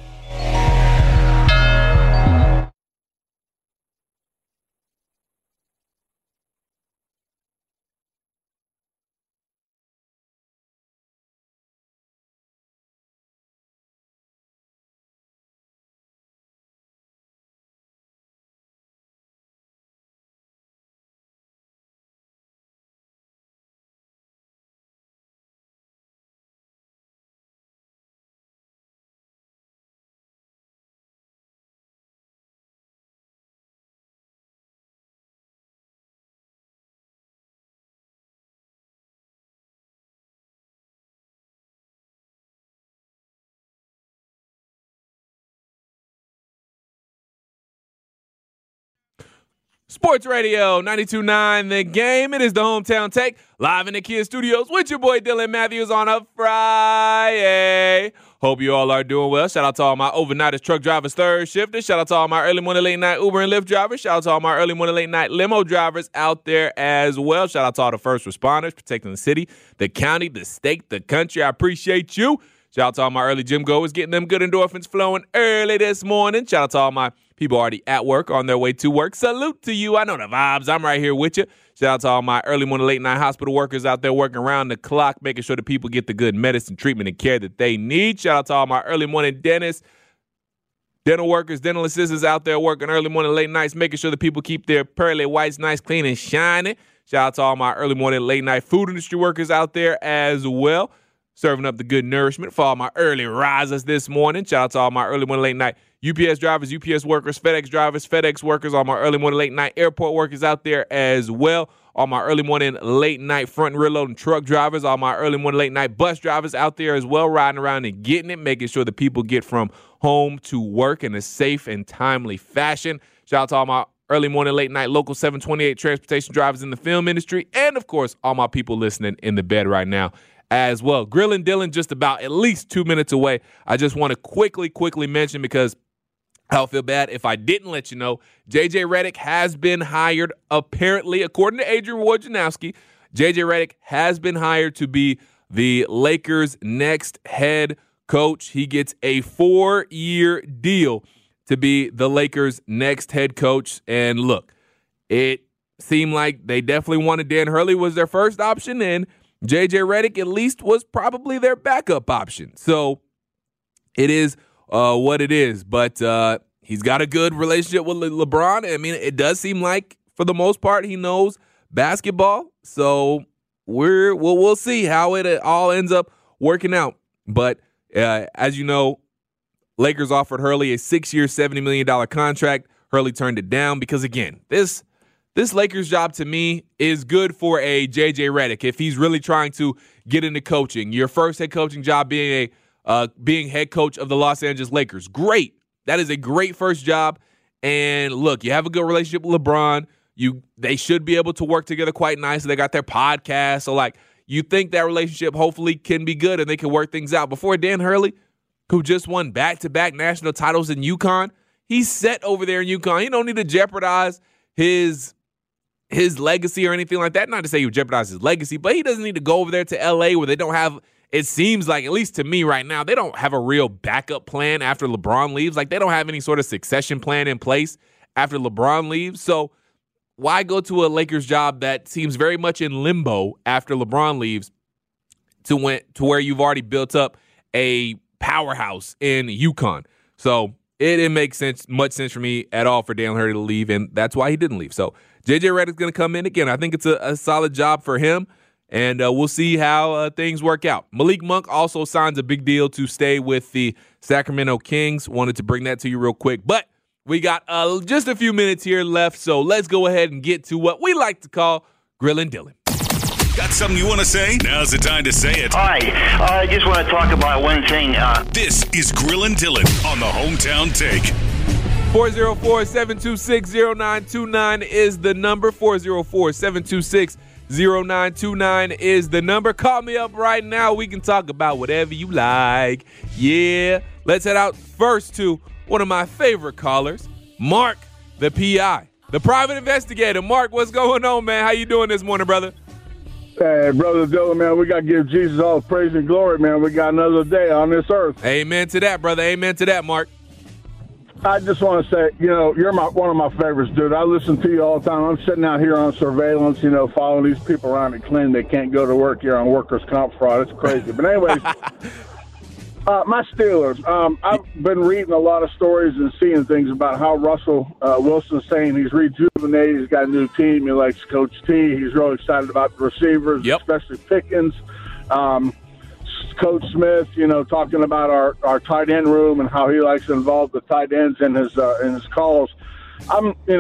Sports Radio 92.9 The Game. It is the Hometown Take, live in the Kia Studios with your boy Dylan Matthews on a Friday. Hope you all are doing well. Shout out to all my overnighters, truck drivers, third shifters. Shout out to all my early morning, late night Uber and Lyft drivers. Shout out to all my early morning, late night limo drivers out there as well. Shout out to all the first responders protecting the city, the county, the state, the country. I appreciate you. Shout out to all my early gym goers, getting them good endorphins flowing early this morning. Shout out to all my people already at work, on their way to work. Salute to you. I know the vibes. I'm right here with you. Shout out to all my early morning, late night hospital workers out there working around the clock, making sure that people get the good medicine, treatment, and care that they need. Shout out to all my early morning dentists, dental workers, dental assistants out there working early morning, late nights, making sure that people keep their pearly whites nice, clean, and shining. Shout out to all my early morning, late night food industry workers out there as well, serving up the good nourishment for all my early risers this morning. Shout out to all my early morning, late night UPS drivers, UPS workers, FedEx drivers, FedEx workers, all my early morning, late night airport workers out there as well. All my early morning, late night front and rear loading truck drivers, all my early morning, late night bus drivers out there as well, riding around and getting it, making sure that people get from home to work in a safe and timely fashion. Shout out to all my early morning, late night local 728 transportation drivers in the film industry, and of course, all my people listening in the bed right now as well. Grillin' Dylan just about at least 2 minutes away. I just want to quickly mention, because I'll feel bad if I didn't let you know, J.J. Redick has been hired, apparently, according to Adrian Wojnarowski. J.J. Redick has been hired to be the Lakers' next head coach. He gets a 4-year deal to be the Lakers' next head coach. And look, it seemed like they definitely wanted Dan Hurley was their first option, and J.J. Redick at least was probably their backup option. So it is what it is. But he's got a good relationship with LeBron. I mean, it does seem like, for the most part, he knows basketball. So we'll see how it all ends up working out. But as you know, Lakers offered Hurley a 6-year, $70 million contract. Hurley turned it down because, again, this Lakers job to me is good for a J.J. Redick if he's really trying to get into coaching. Your first head coaching job being being head coach of the Los Angeles Lakers. Great. That is a great first job. And look, you have a good relationship with LeBron. They should be able to work together quite nicely. They got their podcast. So, like, you think that relationship hopefully can be good and they can work things out. Before Dan Hurley, who just won back-to-back national titles in UConn, he's set over there in UConn. He don't need to jeopardize his legacy or anything like that. Not to say he would jeopardize his legacy, but he doesn't need to go over there to L.A. where they don't have, it seems like, at least to me right now, they don't have a real backup plan after LeBron leaves. Like, they don't have any sort of succession plan in place after LeBron leaves. So why go to a Lakers job that seems very much in limbo after LeBron leaves to where you've already built up a powerhouse in UConn? So it didn't make much sense for me at all for Dan Hurley to leave, and that's why he didn't leave. So J.J. Redick's going to come in again. I think it's a solid job for him, and we'll see how things work out. Malik Monk also signs a big deal to stay with the Sacramento Kings. Wanted to bring that to you real quick, but we got just a few minutes here left, so let's go ahead and get to what we like to call Grillin' Dylan. Got something you want to say? Now's the time to say it. Hi, I just want to talk about one thing. This is Grillin' Dylan on the Hometown Take. 404-726-0929 is the number. 404-726-0929 is the number. Call me up right now. We can talk about whatever you like. Yeah. Let's head out first to one of my favorite callers, Mark, the PI, the private investigator. Mark, what's going on, man? How you doing this morning, brother? Hey, Brother Dylan, man, we got to give Jesus all the praise and glory, man. We got another day on this earth. Amen to that, brother. Amen to that, Mark. I just want to say, you're one of my favorites, dude. I listen to you all the time. I'm sitting out here on surveillance, following these people around that claim they can't go to work here on workers' comp fraud. It's crazy. But anyways, my Steelers. I've been reading a lot of stories and seeing things about how Russell Wilson's saying he's rejuvenated. He's got a new team. He likes Coach T. He's really excited about the receivers, especially Pickens. Coach Smith, talking about our tight end room and how he likes to involve the tight ends in his calls. I'm, been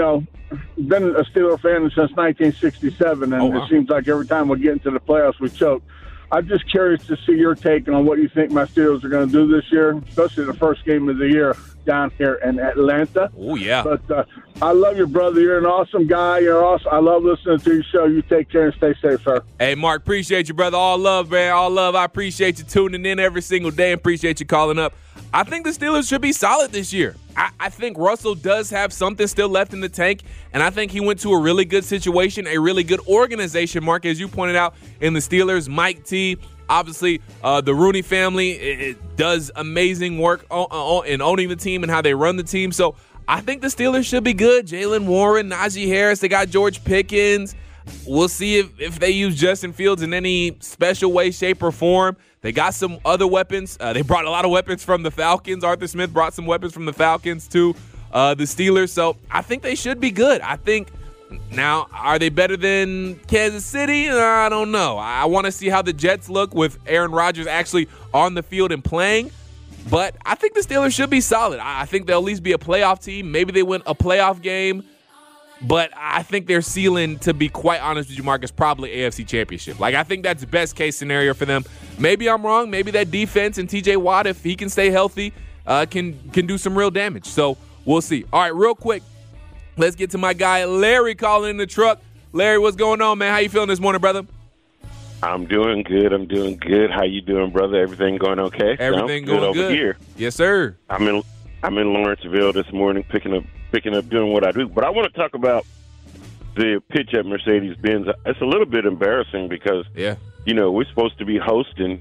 a Steeler fan since 1967, and it seems like every time we get into the playoffs, we choke. I'm just curious to see your take on what you think my Steelers are going to do this year, especially the first game of the year down here in Atlanta. Oh, yeah. But I love you, brother. You're an awesome guy. You're awesome. I love listening to your show. You take care and stay safe, sir. Hey, Mark, appreciate you, brother. All love, man. All love. I appreciate you tuning in every single day and appreciate you calling up. I think the Steelers should be solid this year. I think Russell does have something still left in the tank, and I think he went to a really good situation, a really good organization, Mark, as you pointed out, in the Steelers. Mike T, obviously, the Rooney family it does amazing work in owning the team and how they run the team. So I think the Steelers should be good. Jaylen Warren, Najee Harris, they got George Pickens. We'll see if they use Justin Fields in any special way, shape, or form. They got some other weapons. They brought a lot of weapons from the Falcons. Arthur Smith brought some weapons from the Falcons to the Steelers. So I think they should be good. I think now, are they better than Kansas City? I don't know. I want to see how the Jets look with Aaron Rodgers actually on the field and playing. But I think the Steelers should be solid. I think they'll at least be a playoff team. Maybe they win a playoff game. But I think their ceiling, to be quite honest with you, Mark, is probably AFC Championship. Like, I think that's the best case scenario for them. Maybe I'm wrong. Maybe that defense and TJ Watt, if he can stay healthy, can do some real damage. So we'll see. All right, real quick, let's get to my guy Larry calling in the truck. Larry, what's going on, man? How you feeling this morning, brother? I'm doing good. How you doing, brother? Everything going okay? Everything going good over here. Yes, sir. I'm in Lawrenceville this morning, picking up, doing what I do. But I want to talk about the pitch at Mercedes-Benz. It's a little bit embarrassing because, we're supposed to be hosting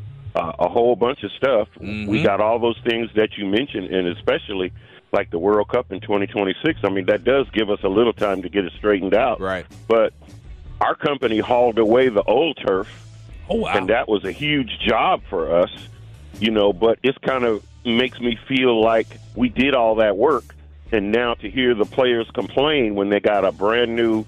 a whole bunch of stuff. Mm-hmm. We got all those things that you mentioned, and especially like the World Cup in 2026. I mean, that does give us a little time to get it straightened out. Right. But our company hauled away the old turf. Oh, wow. And that was a huge job for us, but it's kind of makes me feel like we did all that work. And now to hear the players complain when they got a brand new,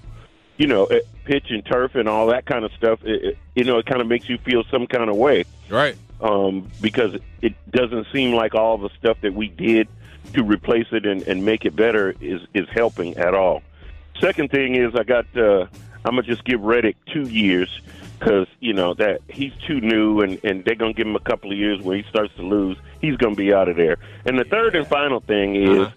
pitch and turf and all that kind of stuff, it kind of makes you feel some kind of way. Right. Because it doesn't seem like all the stuff that we did to replace it and make it better is helping at all. Second thing is I'm going to just give Reddick 2 years because, that he's too new and they're going to give him a couple of years where he starts to lose. He's going to be out of there. And the third and final thing is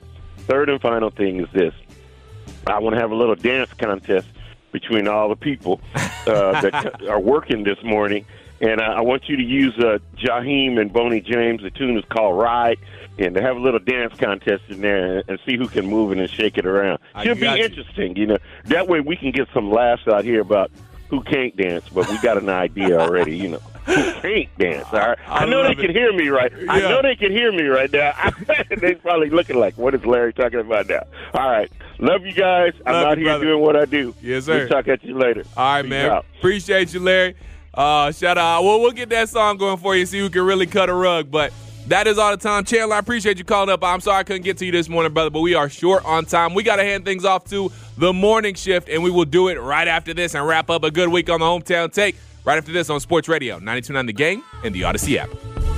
this. I want to have a little dance contest between all the people that are working this morning. And I want you to use Jaheim and Boney James. The tune is called Ride. And to have a little dance contest in there and see who can move it and shake it around. Should be interesting, That way we can get some laughs out here about who can't dance, but we got an idea already, who can't dance, all right? I know they can hear me right. Yeah. I know they can hear me right now. They're probably looking like, what is Larry talking about now? All right. Love you guys. I'm out here doing what I do. Yes, sir. We'll talk at you later. All right, man. Out. Appreciate you, Larry. Shout out. Well, we'll get that song going for you and see who can really cut a rug, but that is all the time. Chandler, I appreciate you calling up. I'm sorry I couldn't get to you this morning, brother, but we are short on time. We got to hand things off to the morning shift, and we will do it right after this and wrap up a good week on the Hometown Take right after this on Sports Radio 92.9 The Game and the Odyssey app.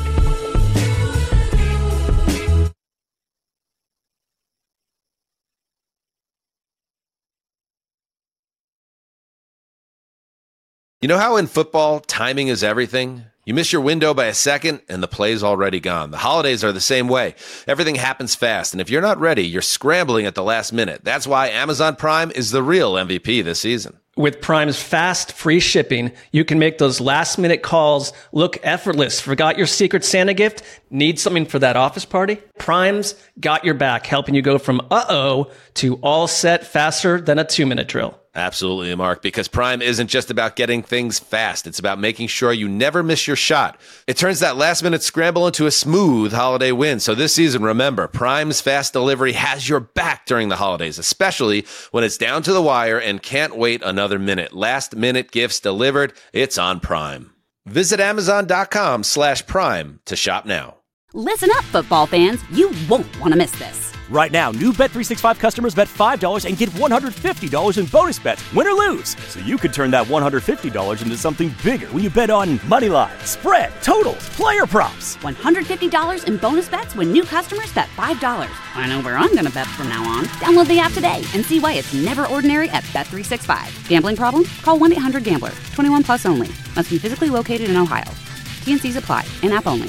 You know how in football, timing is everything? You miss your window by a second, and the play's already gone. The holidays are the same way. Everything happens fast, and if you're not ready, you're scrambling at the last minute. That's why Amazon Prime is the real MVP this season. With Prime's fast, free shipping, you can make those last-minute calls look effortless. Forgot your Secret Santa gift? Need something for that office party? Prime's got your back, helping you go from uh-oh to all set faster than a 2-minute drill. Absolutely, Mark, because Prime isn't just about getting things fast. It's about making sure you never miss your shot. It turns that last-minute scramble into a smooth holiday win. So this season, remember, Prime's fast delivery has your back during the holidays, especially when it's down to the wire and can't wait another minute. Last-minute gifts delivered. It's on Prime. Visit Amazon.com/Prime to shop now. Listen up, football fans. You won't want to miss this. Right now, new Bet365 customers bet $5 and get $150 in bonus bets, win or lose. So you could turn that $150 into something bigger when you bet on Moneyline, spread, totals, player props. $150 in bonus bets when new customers bet $5. I know where I'm going to bet from now on. Download the app today and see why it's never ordinary at Bet365. Gambling problem? Call 1-800-GAMBLER. 21 plus only. Must be physically located in Ohio. T&Cs apply. In-app only.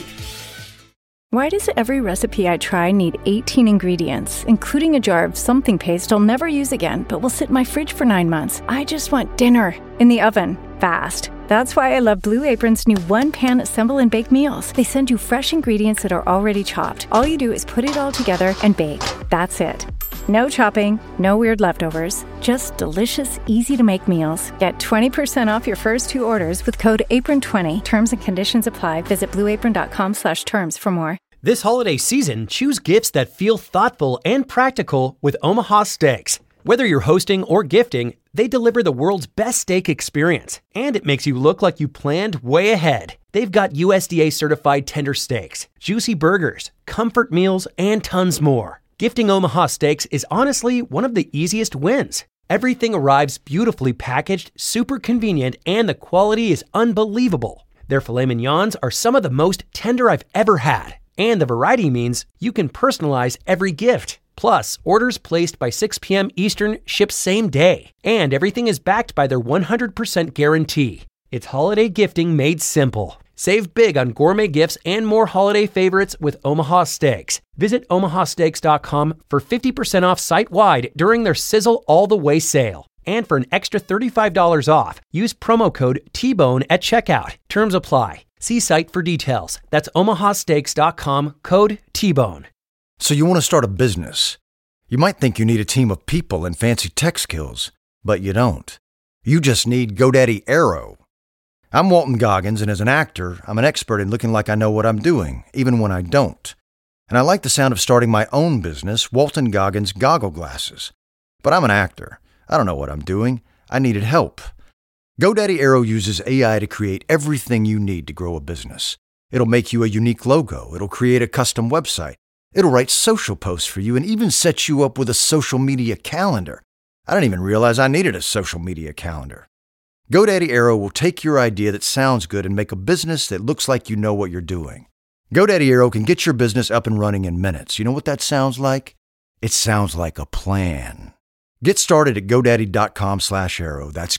Why does every recipe I try need 18 ingredients, including a jar of something paste I'll never use again, but will sit in my fridge for 9 months? I just want dinner in the oven, fast. That's why I love Blue Apron's new one-pan assemble and bake meals. They send you fresh ingredients that are already chopped. All you do is put it all together and bake. That's it. No chopping, no weird leftovers, just delicious, easy-to-make meals. Get 20% off your first 2 orders with code APRON20. Terms and conditions apply. Visit blueapron.com/terms for more. This holiday season, choose gifts that feel thoughtful and practical with Omaha Steaks. Whether you're hosting or gifting, they deliver the world's best steak experience, and it makes you look like you planned way ahead. They've got USDA-certified tender steaks, juicy burgers, comfort meals, and tons more. Gifting Omaha Steaks is honestly one of the easiest wins. Everything arrives beautifully packaged, super convenient, and the quality is unbelievable. Their filet mignons are some of the most tender I've ever had. And the variety means you can personalize every gift. Plus, orders placed by 6 p.m. Eastern ship same day. And everything is backed by their 100% guarantee. It's holiday gifting made simple. Save big on gourmet gifts and more holiday favorites with Omaha Steaks. Visit omahasteaks.com for 50% off site-wide during their Sizzle All the Way sale. And for an extra $35 off, use promo code TBONE at checkout. Terms apply. See site for details. That's omahasteaks.com, code TBONE. So you want to start a business. You might think you need a team of people and fancy tech skills, but you don't. You just need GoDaddy Aero. I'm Walton Goggins, and as an actor, I'm an expert in looking like I know what I'm doing, even when I don't. And I like the sound of starting my own business, Walton Goggins Goggle Glasses. But I'm an actor. I don't know what I'm doing. I needed help. GoDaddy Aero uses AI to create everything you need to grow a business. It'll make you a unique logo. It'll create a custom website. It'll write social posts for you and even set you up with a social media calendar. I didn't even realize I needed a social media calendar. GoDaddy Aero will take your idea that sounds good and make a business that looks like you know what you're doing. GoDaddy Aero can get your business up and running in minutes. You know what that sounds like? It sounds like a plan. Get started at GoDaddy.com/Aero. That's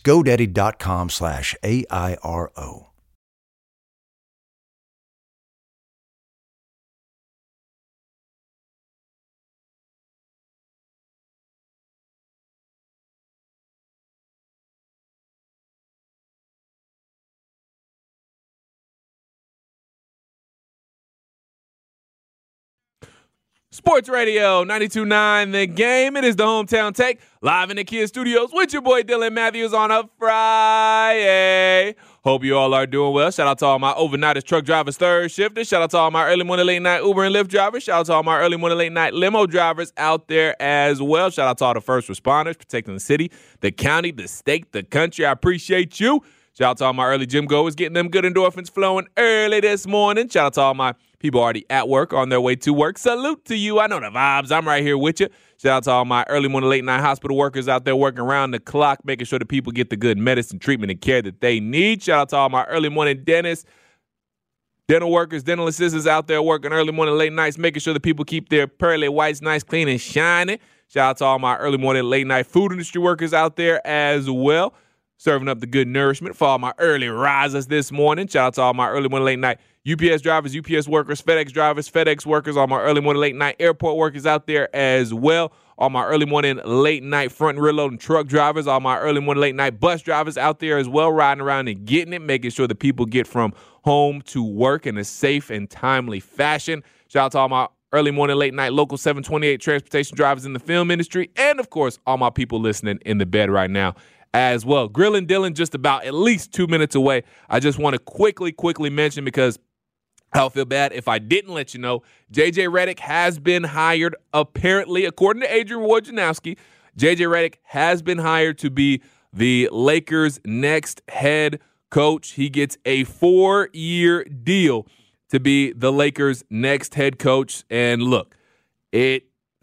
GoDaddy.com/AIRO. Sports Radio 92.9 The Game. It is the Hometown Take, live in the Kia Studios with your boy Dylan Matthews on a Friday. Hope you all are doing well. Shout out to all my overnighters, truck drivers, third shifters. Shout out to all my early morning, late night Uber and Lyft drivers. Shout out to all my early morning, late night limo drivers out there as well. Shout out to all the first responders protecting the city, the county, the state, the country. I appreciate you. Shout out to all my early gym goers, getting them good endorphins flowing early this morning. Shout out to all my people already at work, on their way to work. Salute to you. I know the vibes. I'm right here with you. Shout out to all my early morning, late night hospital workers out there working around the clock, making sure that people get the good medicine, treatment, and care that they need. Shout out to all my early morning dentists, dental workers, dental assistants out there working early morning, late nights, making sure that people keep their pearly whites nice, clean, and shining. Shout out to all my early morning, late night food industry workers out there as well, serving up the good nourishment for all my early risers this morning. Shout out to all my early morning, late night UPS drivers, UPS workers, FedEx drivers, FedEx workers, all my early morning, late night airport workers out there as well. All my early morning, late night front and rear loading truck drivers, all my early morning, late night bus drivers out there as well, riding around and getting it, making sure that people get from home to work in a safe and timely fashion. Shout out to all my early morning, late night local 728 transportation drivers in the film industry, and of course, all my people listening in the bed right now as well. Grilling Dylan just about at least 2 minutes away. I just want to quickly mention, because I'll feel bad if I didn't let you know, J.J. Redick has been hired, apparently, according to Adrian Wojnarowski. J.J. Redick has been hired to be the Lakers' next head coach. He gets a 4-year deal to be the Lakers' next head coach. And look, it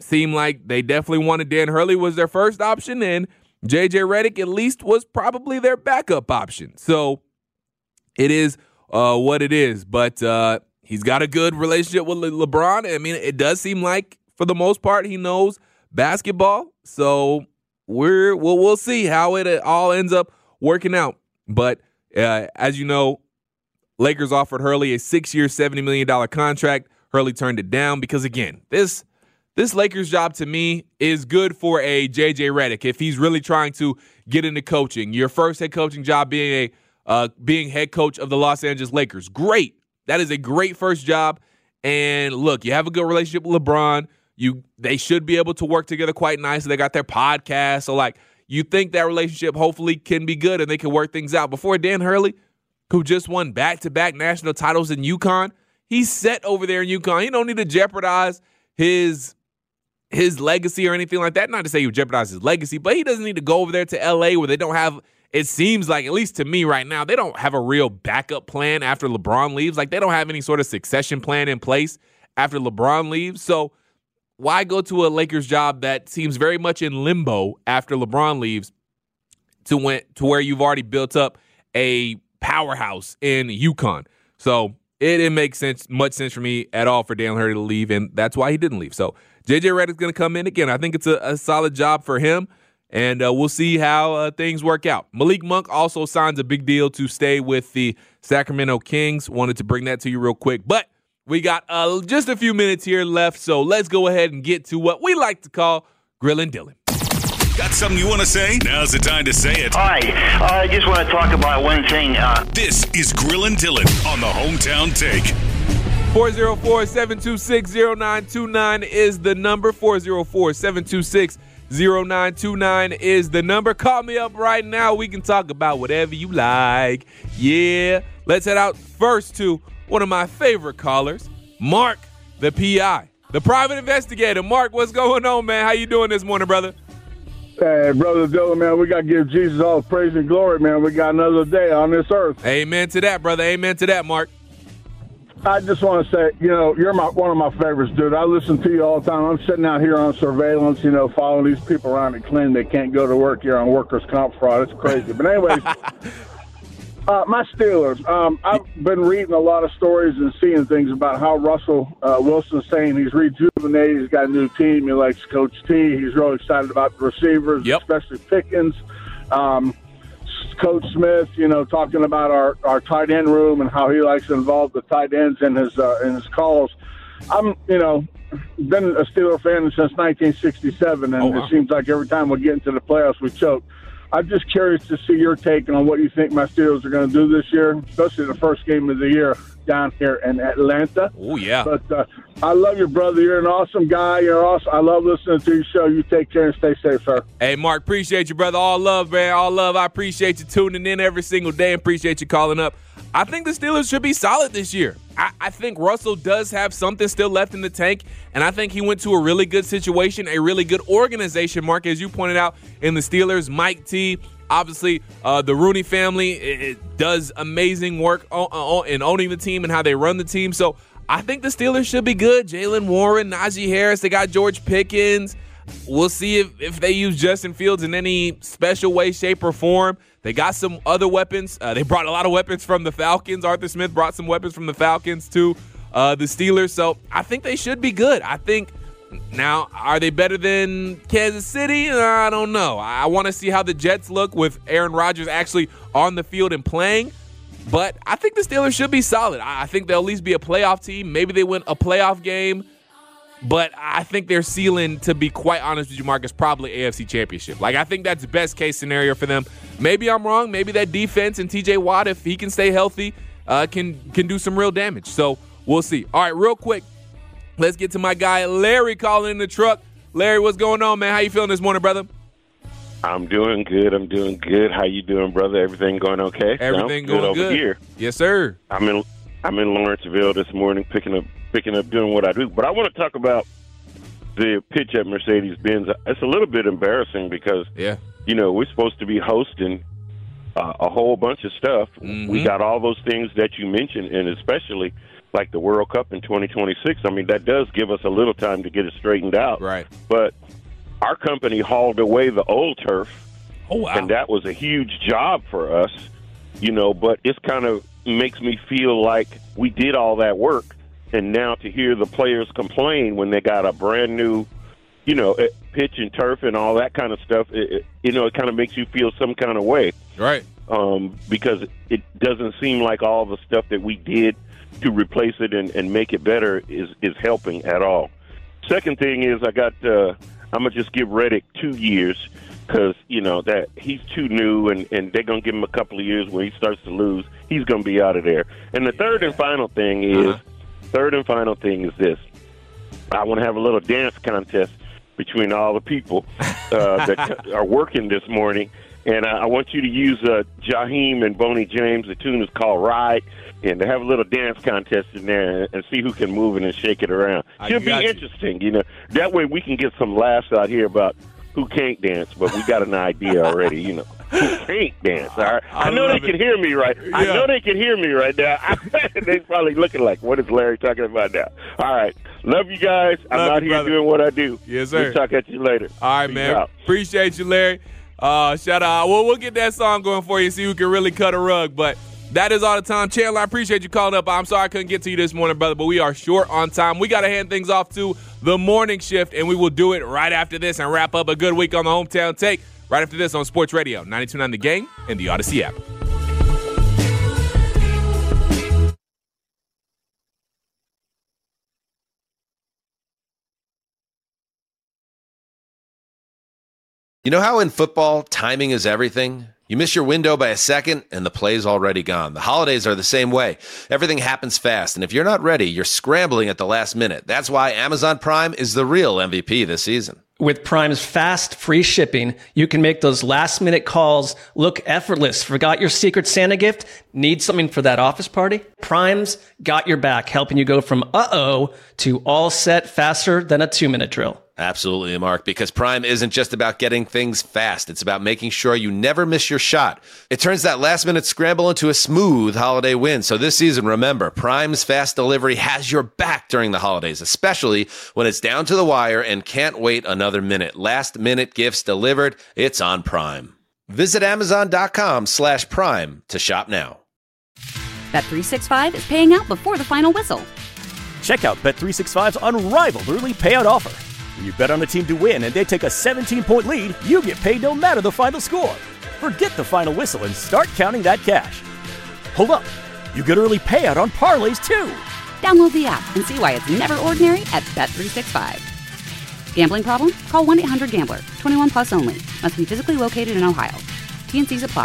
seemed like they definitely wanted Dan Hurley was their first option, and J.J. Redick at least was probably their backup option. So it is what it is. But he's got a good relationship with LeBron. I mean, it does seem like, for the most part, he knows basketball. So we'll see how it all ends up working out. But as you know, Lakers offered Hurley a 6-year, $70 million contract. Hurley turned it down because, again, this Lakers job to me is good for a J.J. Redick if he's really trying to get into coaching. Your first head coaching job being head coach of the Los Angeles Lakers. Great. That is a great first job. And look, you have a good relationship with LeBron. They should be able to work together quite nicely. They got their podcast. So, you think that relationship hopefully can be good and they can work things out. Before Dan Hurley, who just won back-to-back national titles in UConn, he's set over there in UConn. He don't need to jeopardize his legacy or anything like that. Not to say he would jeopardize his legacy, but he doesn't need to go over there to L.A. where they don't have, it seems like, at least to me right now, they don't have a real backup plan after LeBron leaves. They don't have any sort of succession plan in place after LeBron leaves. So why go to a Lakers job that seems very much in limbo after LeBron leaves to where you've already built up a powerhouse in UConn? So it didn't make much sense for me at all for Dan Hurley to leave, and that's why he didn't leave. So J.J. Redick's going to come in again. I think it's a solid job for him, and we'll see how things work out. Malik Monk also signs a big deal to stay with the Sacramento Kings. Wanted to bring that to you real quick, but we got just a few minutes here left, so let's go ahead and get to what we like to call Grillin' Dylan. Got something you want to say? Now's the time to say it. Hi, I just want to talk about one thing. This is Grillin' Dylan on the Hometown Take. 404-726-0929 is the number. 404-726-0929 is the number. Call me up right now. We can talk about whatever you like. Yeah. Let's head out first to one of my favorite callers, Mark, the PI, the private investigator. Mark, what's going on, man? How you doing this morning, brother? Hey, Brother Dylan, man, we got to give Jesus all the praise and glory, man. We got another day on this earth. Amen to that, brother. Amen to that, Mark. I just want to say, you're one of my favorites, dude. I listen to you all the time. I'm sitting out here on surveillance, following these people around at Clinton. They can't go to work here on workers' comp fraud. It's crazy. But anyways, my Steelers. I've been reading a lot of stories and seeing things about how Russell Wilson's saying he's rejuvenated. He's got a new team. He likes Coach T. He's really excited about the receivers, especially Pickens. Coach Smith, talking about our tight end room and how he likes to involve the tight ends in his calls. I'm, been a Steeler fan since 1967, and It seems like every time we get into the playoffs, we choke. I'm just curious to see your take on what you think my Steelers are going to do this year, especially the first game of the year down here in Atlanta. Oh, yeah. But I love you, brother. You're an awesome guy. You're awesome. I love listening to your show. You take care and stay safe, sir. Hey, Mark, appreciate you, brother. All love, man. All love. I appreciate you tuning in every single day and appreciate you calling up. I think the Steelers should be solid this year. I think Russell does have something still left in the tank, and I think he went to a really good situation, a really good organization, Mark, as you pointed out, in the Steelers. Mike T, obviously, the Rooney family it does amazing work in owning the team and how they run the team. So I think the Steelers should be good. Jalen Warren, Najee Harris, they got George Pickens. We'll see if they use Justin Fields in any special way, shape, or form. They got some other weapons. They brought a lot of weapons from the Falcons. Arthur Smith brought some weapons from the Falcons to the Steelers. So I think they should be good. I think now, are they better than Kansas City? I don't know. I want to see how the Jets look with Aaron Rodgers actually on the field and playing. But I think the Steelers should be solid. I think they'll at least be a playoff team. Maybe they win a playoff game. But I think their ceiling, to be quite honest with you, Mark, is probably AFC Championship. I think that's the best case scenario for them. Maybe I'm wrong. Maybe that defense and TJ Watt, if he can stay healthy, can do some real damage. So we'll see. All right, real quick, let's get to my guy Larry calling in the truck. Larry, what's going on, man? How you feeling this morning, brother? I'm doing good. How you doing, brother? Everything going okay? Everything going good over here. Yes, sir. I'm in Lawrenceville this morning, picking up, doing what I do. But I want to talk about the pitch at Mercedes-Benz. It's a little bit embarrassing because, we're supposed to be hosting a whole bunch of stuff. Mm-hmm. We got all those things that you mentioned, and especially like the World Cup in 2026. I mean, that does give us a little time to get it straightened out. Right. But our company hauled away the old turf. Oh, wow. And that was a huge job for us, but it's kind of makes me feel like we did all that work. And now to hear the players complain when they got a brand new, pitch and turf and all that kind of stuff, it kind of makes you feel some kind of way. Right. Because it doesn't seem like all the stuff that we did to replace it and make it better is helping at all. Second thing is I'm going to just give Reddick 2 years because, that he's too new and they're going to give him a couple of years where he starts to lose. He's going to be out of there. And the third and final thing is this. I want to have a little dance contest between all the people that are working this morning. And I want you to use Jaheim and Boney James. The tune is called Ride. And to have a little dance contest in there and see who can move it and shake it around. Should be interesting, That way we can get some laughs out here about who can't dance, but we got an idea already, who can't dance. All right? I know they can hear me right. I know they can hear me right now. They're probably looking like, what is Larry talking about now? All right. Love you guys. I'm out here doing what I do. Yes, sir. We'll talk at you later. All right, Peace man. out. Appreciate you, Larry. Shout out. Well, we'll get that song going for you, see who can really cut a rug. But that is all the time. Chandler, I appreciate you calling up. I'm sorry I couldn't get to you this morning, brother, but we are short on time. We got to hand things off to the morning shift, and we will do it right after this and wrap up a good week on the Hometown Take right after this on Sports Radio 92.9 The Game and the Odyssey app. You know how in football, timing is everything? You miss your window by a second, and the play's already gone. The holidays are the same way. Everything happens fast, and if you're not ready, you're scrambling at the last minute. That's why Amazon Prime is the real MVP this season. With Prime's fast, free shipping, you can make those last-minute calls look effortless. Forgot your Secret Santa gift? Need something for that office party? Prime's got your back, helping you go from uh-oh to all set faster than a 2-minute drill. Absolutely, Mark, because Prime isn't just about getting things fast. It's about making sure you never miss your shot. It turns that last-minute scramble into a smooth holiday win. So this season, remember, Prime's fast delivery has your back during the holidays, especially when it's down to the wire and can't wait another minute. Last-minute gifts delivered, it's on Prime. Visit Amazon.com/Prime to shop now. Bet365 is paying out before the final whistle. Check out Bet365's unrivaled early payout offer. When you bet on a team to win and they take a 17-point lead, you get paid no matter the final score. Forget the final whistle and start counting that cash. Hold up. You get early payout on parlays, too. Download the app and see why it's never ordinary at Bet365. Gambling problem? Call 1-800-GAMBLER. 21 plus only. Must be physically located in Ohio. T&Cs apply.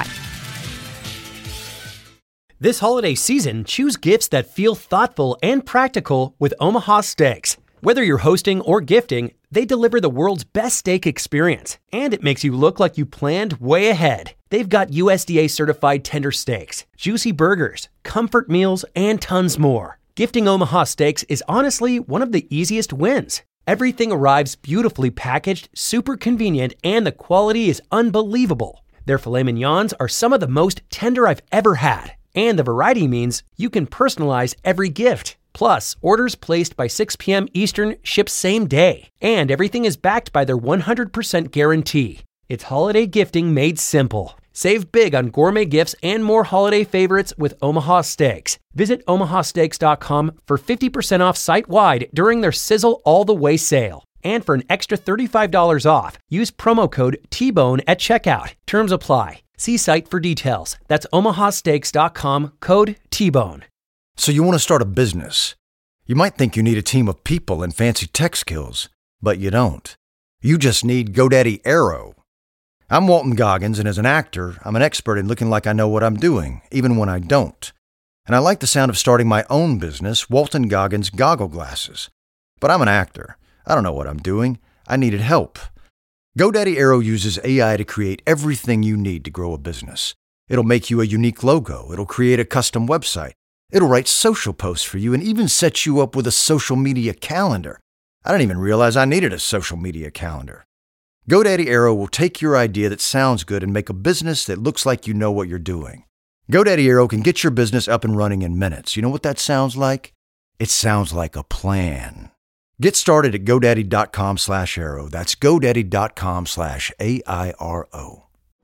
This holiday season, choose gifts that feel thoughtful and practical with Omaha Steaks. Whether you're hosting or gifting, they deliver the world's best steak experience, and it makes you look like you planned way ahead. They've got USDA-certified tender steaks, juicy burgers, comfort meals, and tons more. Gifting Omaha Steaks is honestly one of the easiest wins. Everything arrives beautifully packaged, super convenient, and the quality is unbelievable. Their filet mignons are some of the most tender I've ever had, and the variety means you can personalize every gift. Plus, orders placed by 6 p.m. Eastern ship same day. And everything is backed by their 100% guarantee. It's holiday gifting made simple. Save big on gourmet gifts and more holiday favorites with Omaha Steaks. Visit omahasteaks.com for 50% off site-wide during their Sizzle All the Way sale. And for an extra $35 off, use promo code TBONE at checkout. Terms apply. See site for details. That's omahasteaks.com, code TBONE. So you want to start a business. You might think you need a team of people and fancy tech skills, but you don't. You just need GoDaddy Aero. I'm Walton Goggins, and as an actor, I'm an expert in looking like I know what I'm doing, even when I don't. And I like the sound of starting my own business, Walton Goggins Goggle Glasses. But I'm an actor. I don't know what I'm doing. I needed help. GoDaddy Aero uses AI to create everything you need to grow a business. It'll make you a unique logo. It'll create a custom website. It'll write social posts for you and even set you up with a social media calendar. I didn't even realize I needed a social media calendar. GoDaddy Aero will take your idea that sounds good and make a business that looks like you know what you're doing. GoDaddy Aero can get your business up and running in minutes. You know what that sounds like? It sounds like a plan. Get started at GoDaddy.com/Airo. That's GoDaddy.com/AIRO.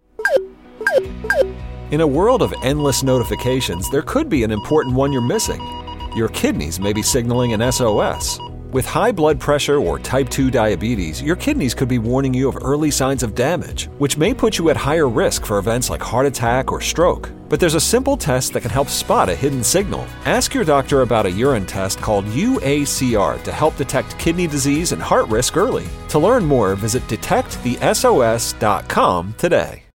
In a world of endless notifications, there could be an important one you're missing. Your kidneys may be signaling an SOS. With high blood pressure or type 2 diabetes, your kidneys could be warning you of early signs of damage, which may put you at higher risk for events like heart attack or stroke. But there's a simple test that can help spot a hidden signal. Ask your doctor about a urine test called UACR to help detect kidney disease and heart risk early. To learn more, visit detectthesos.com today.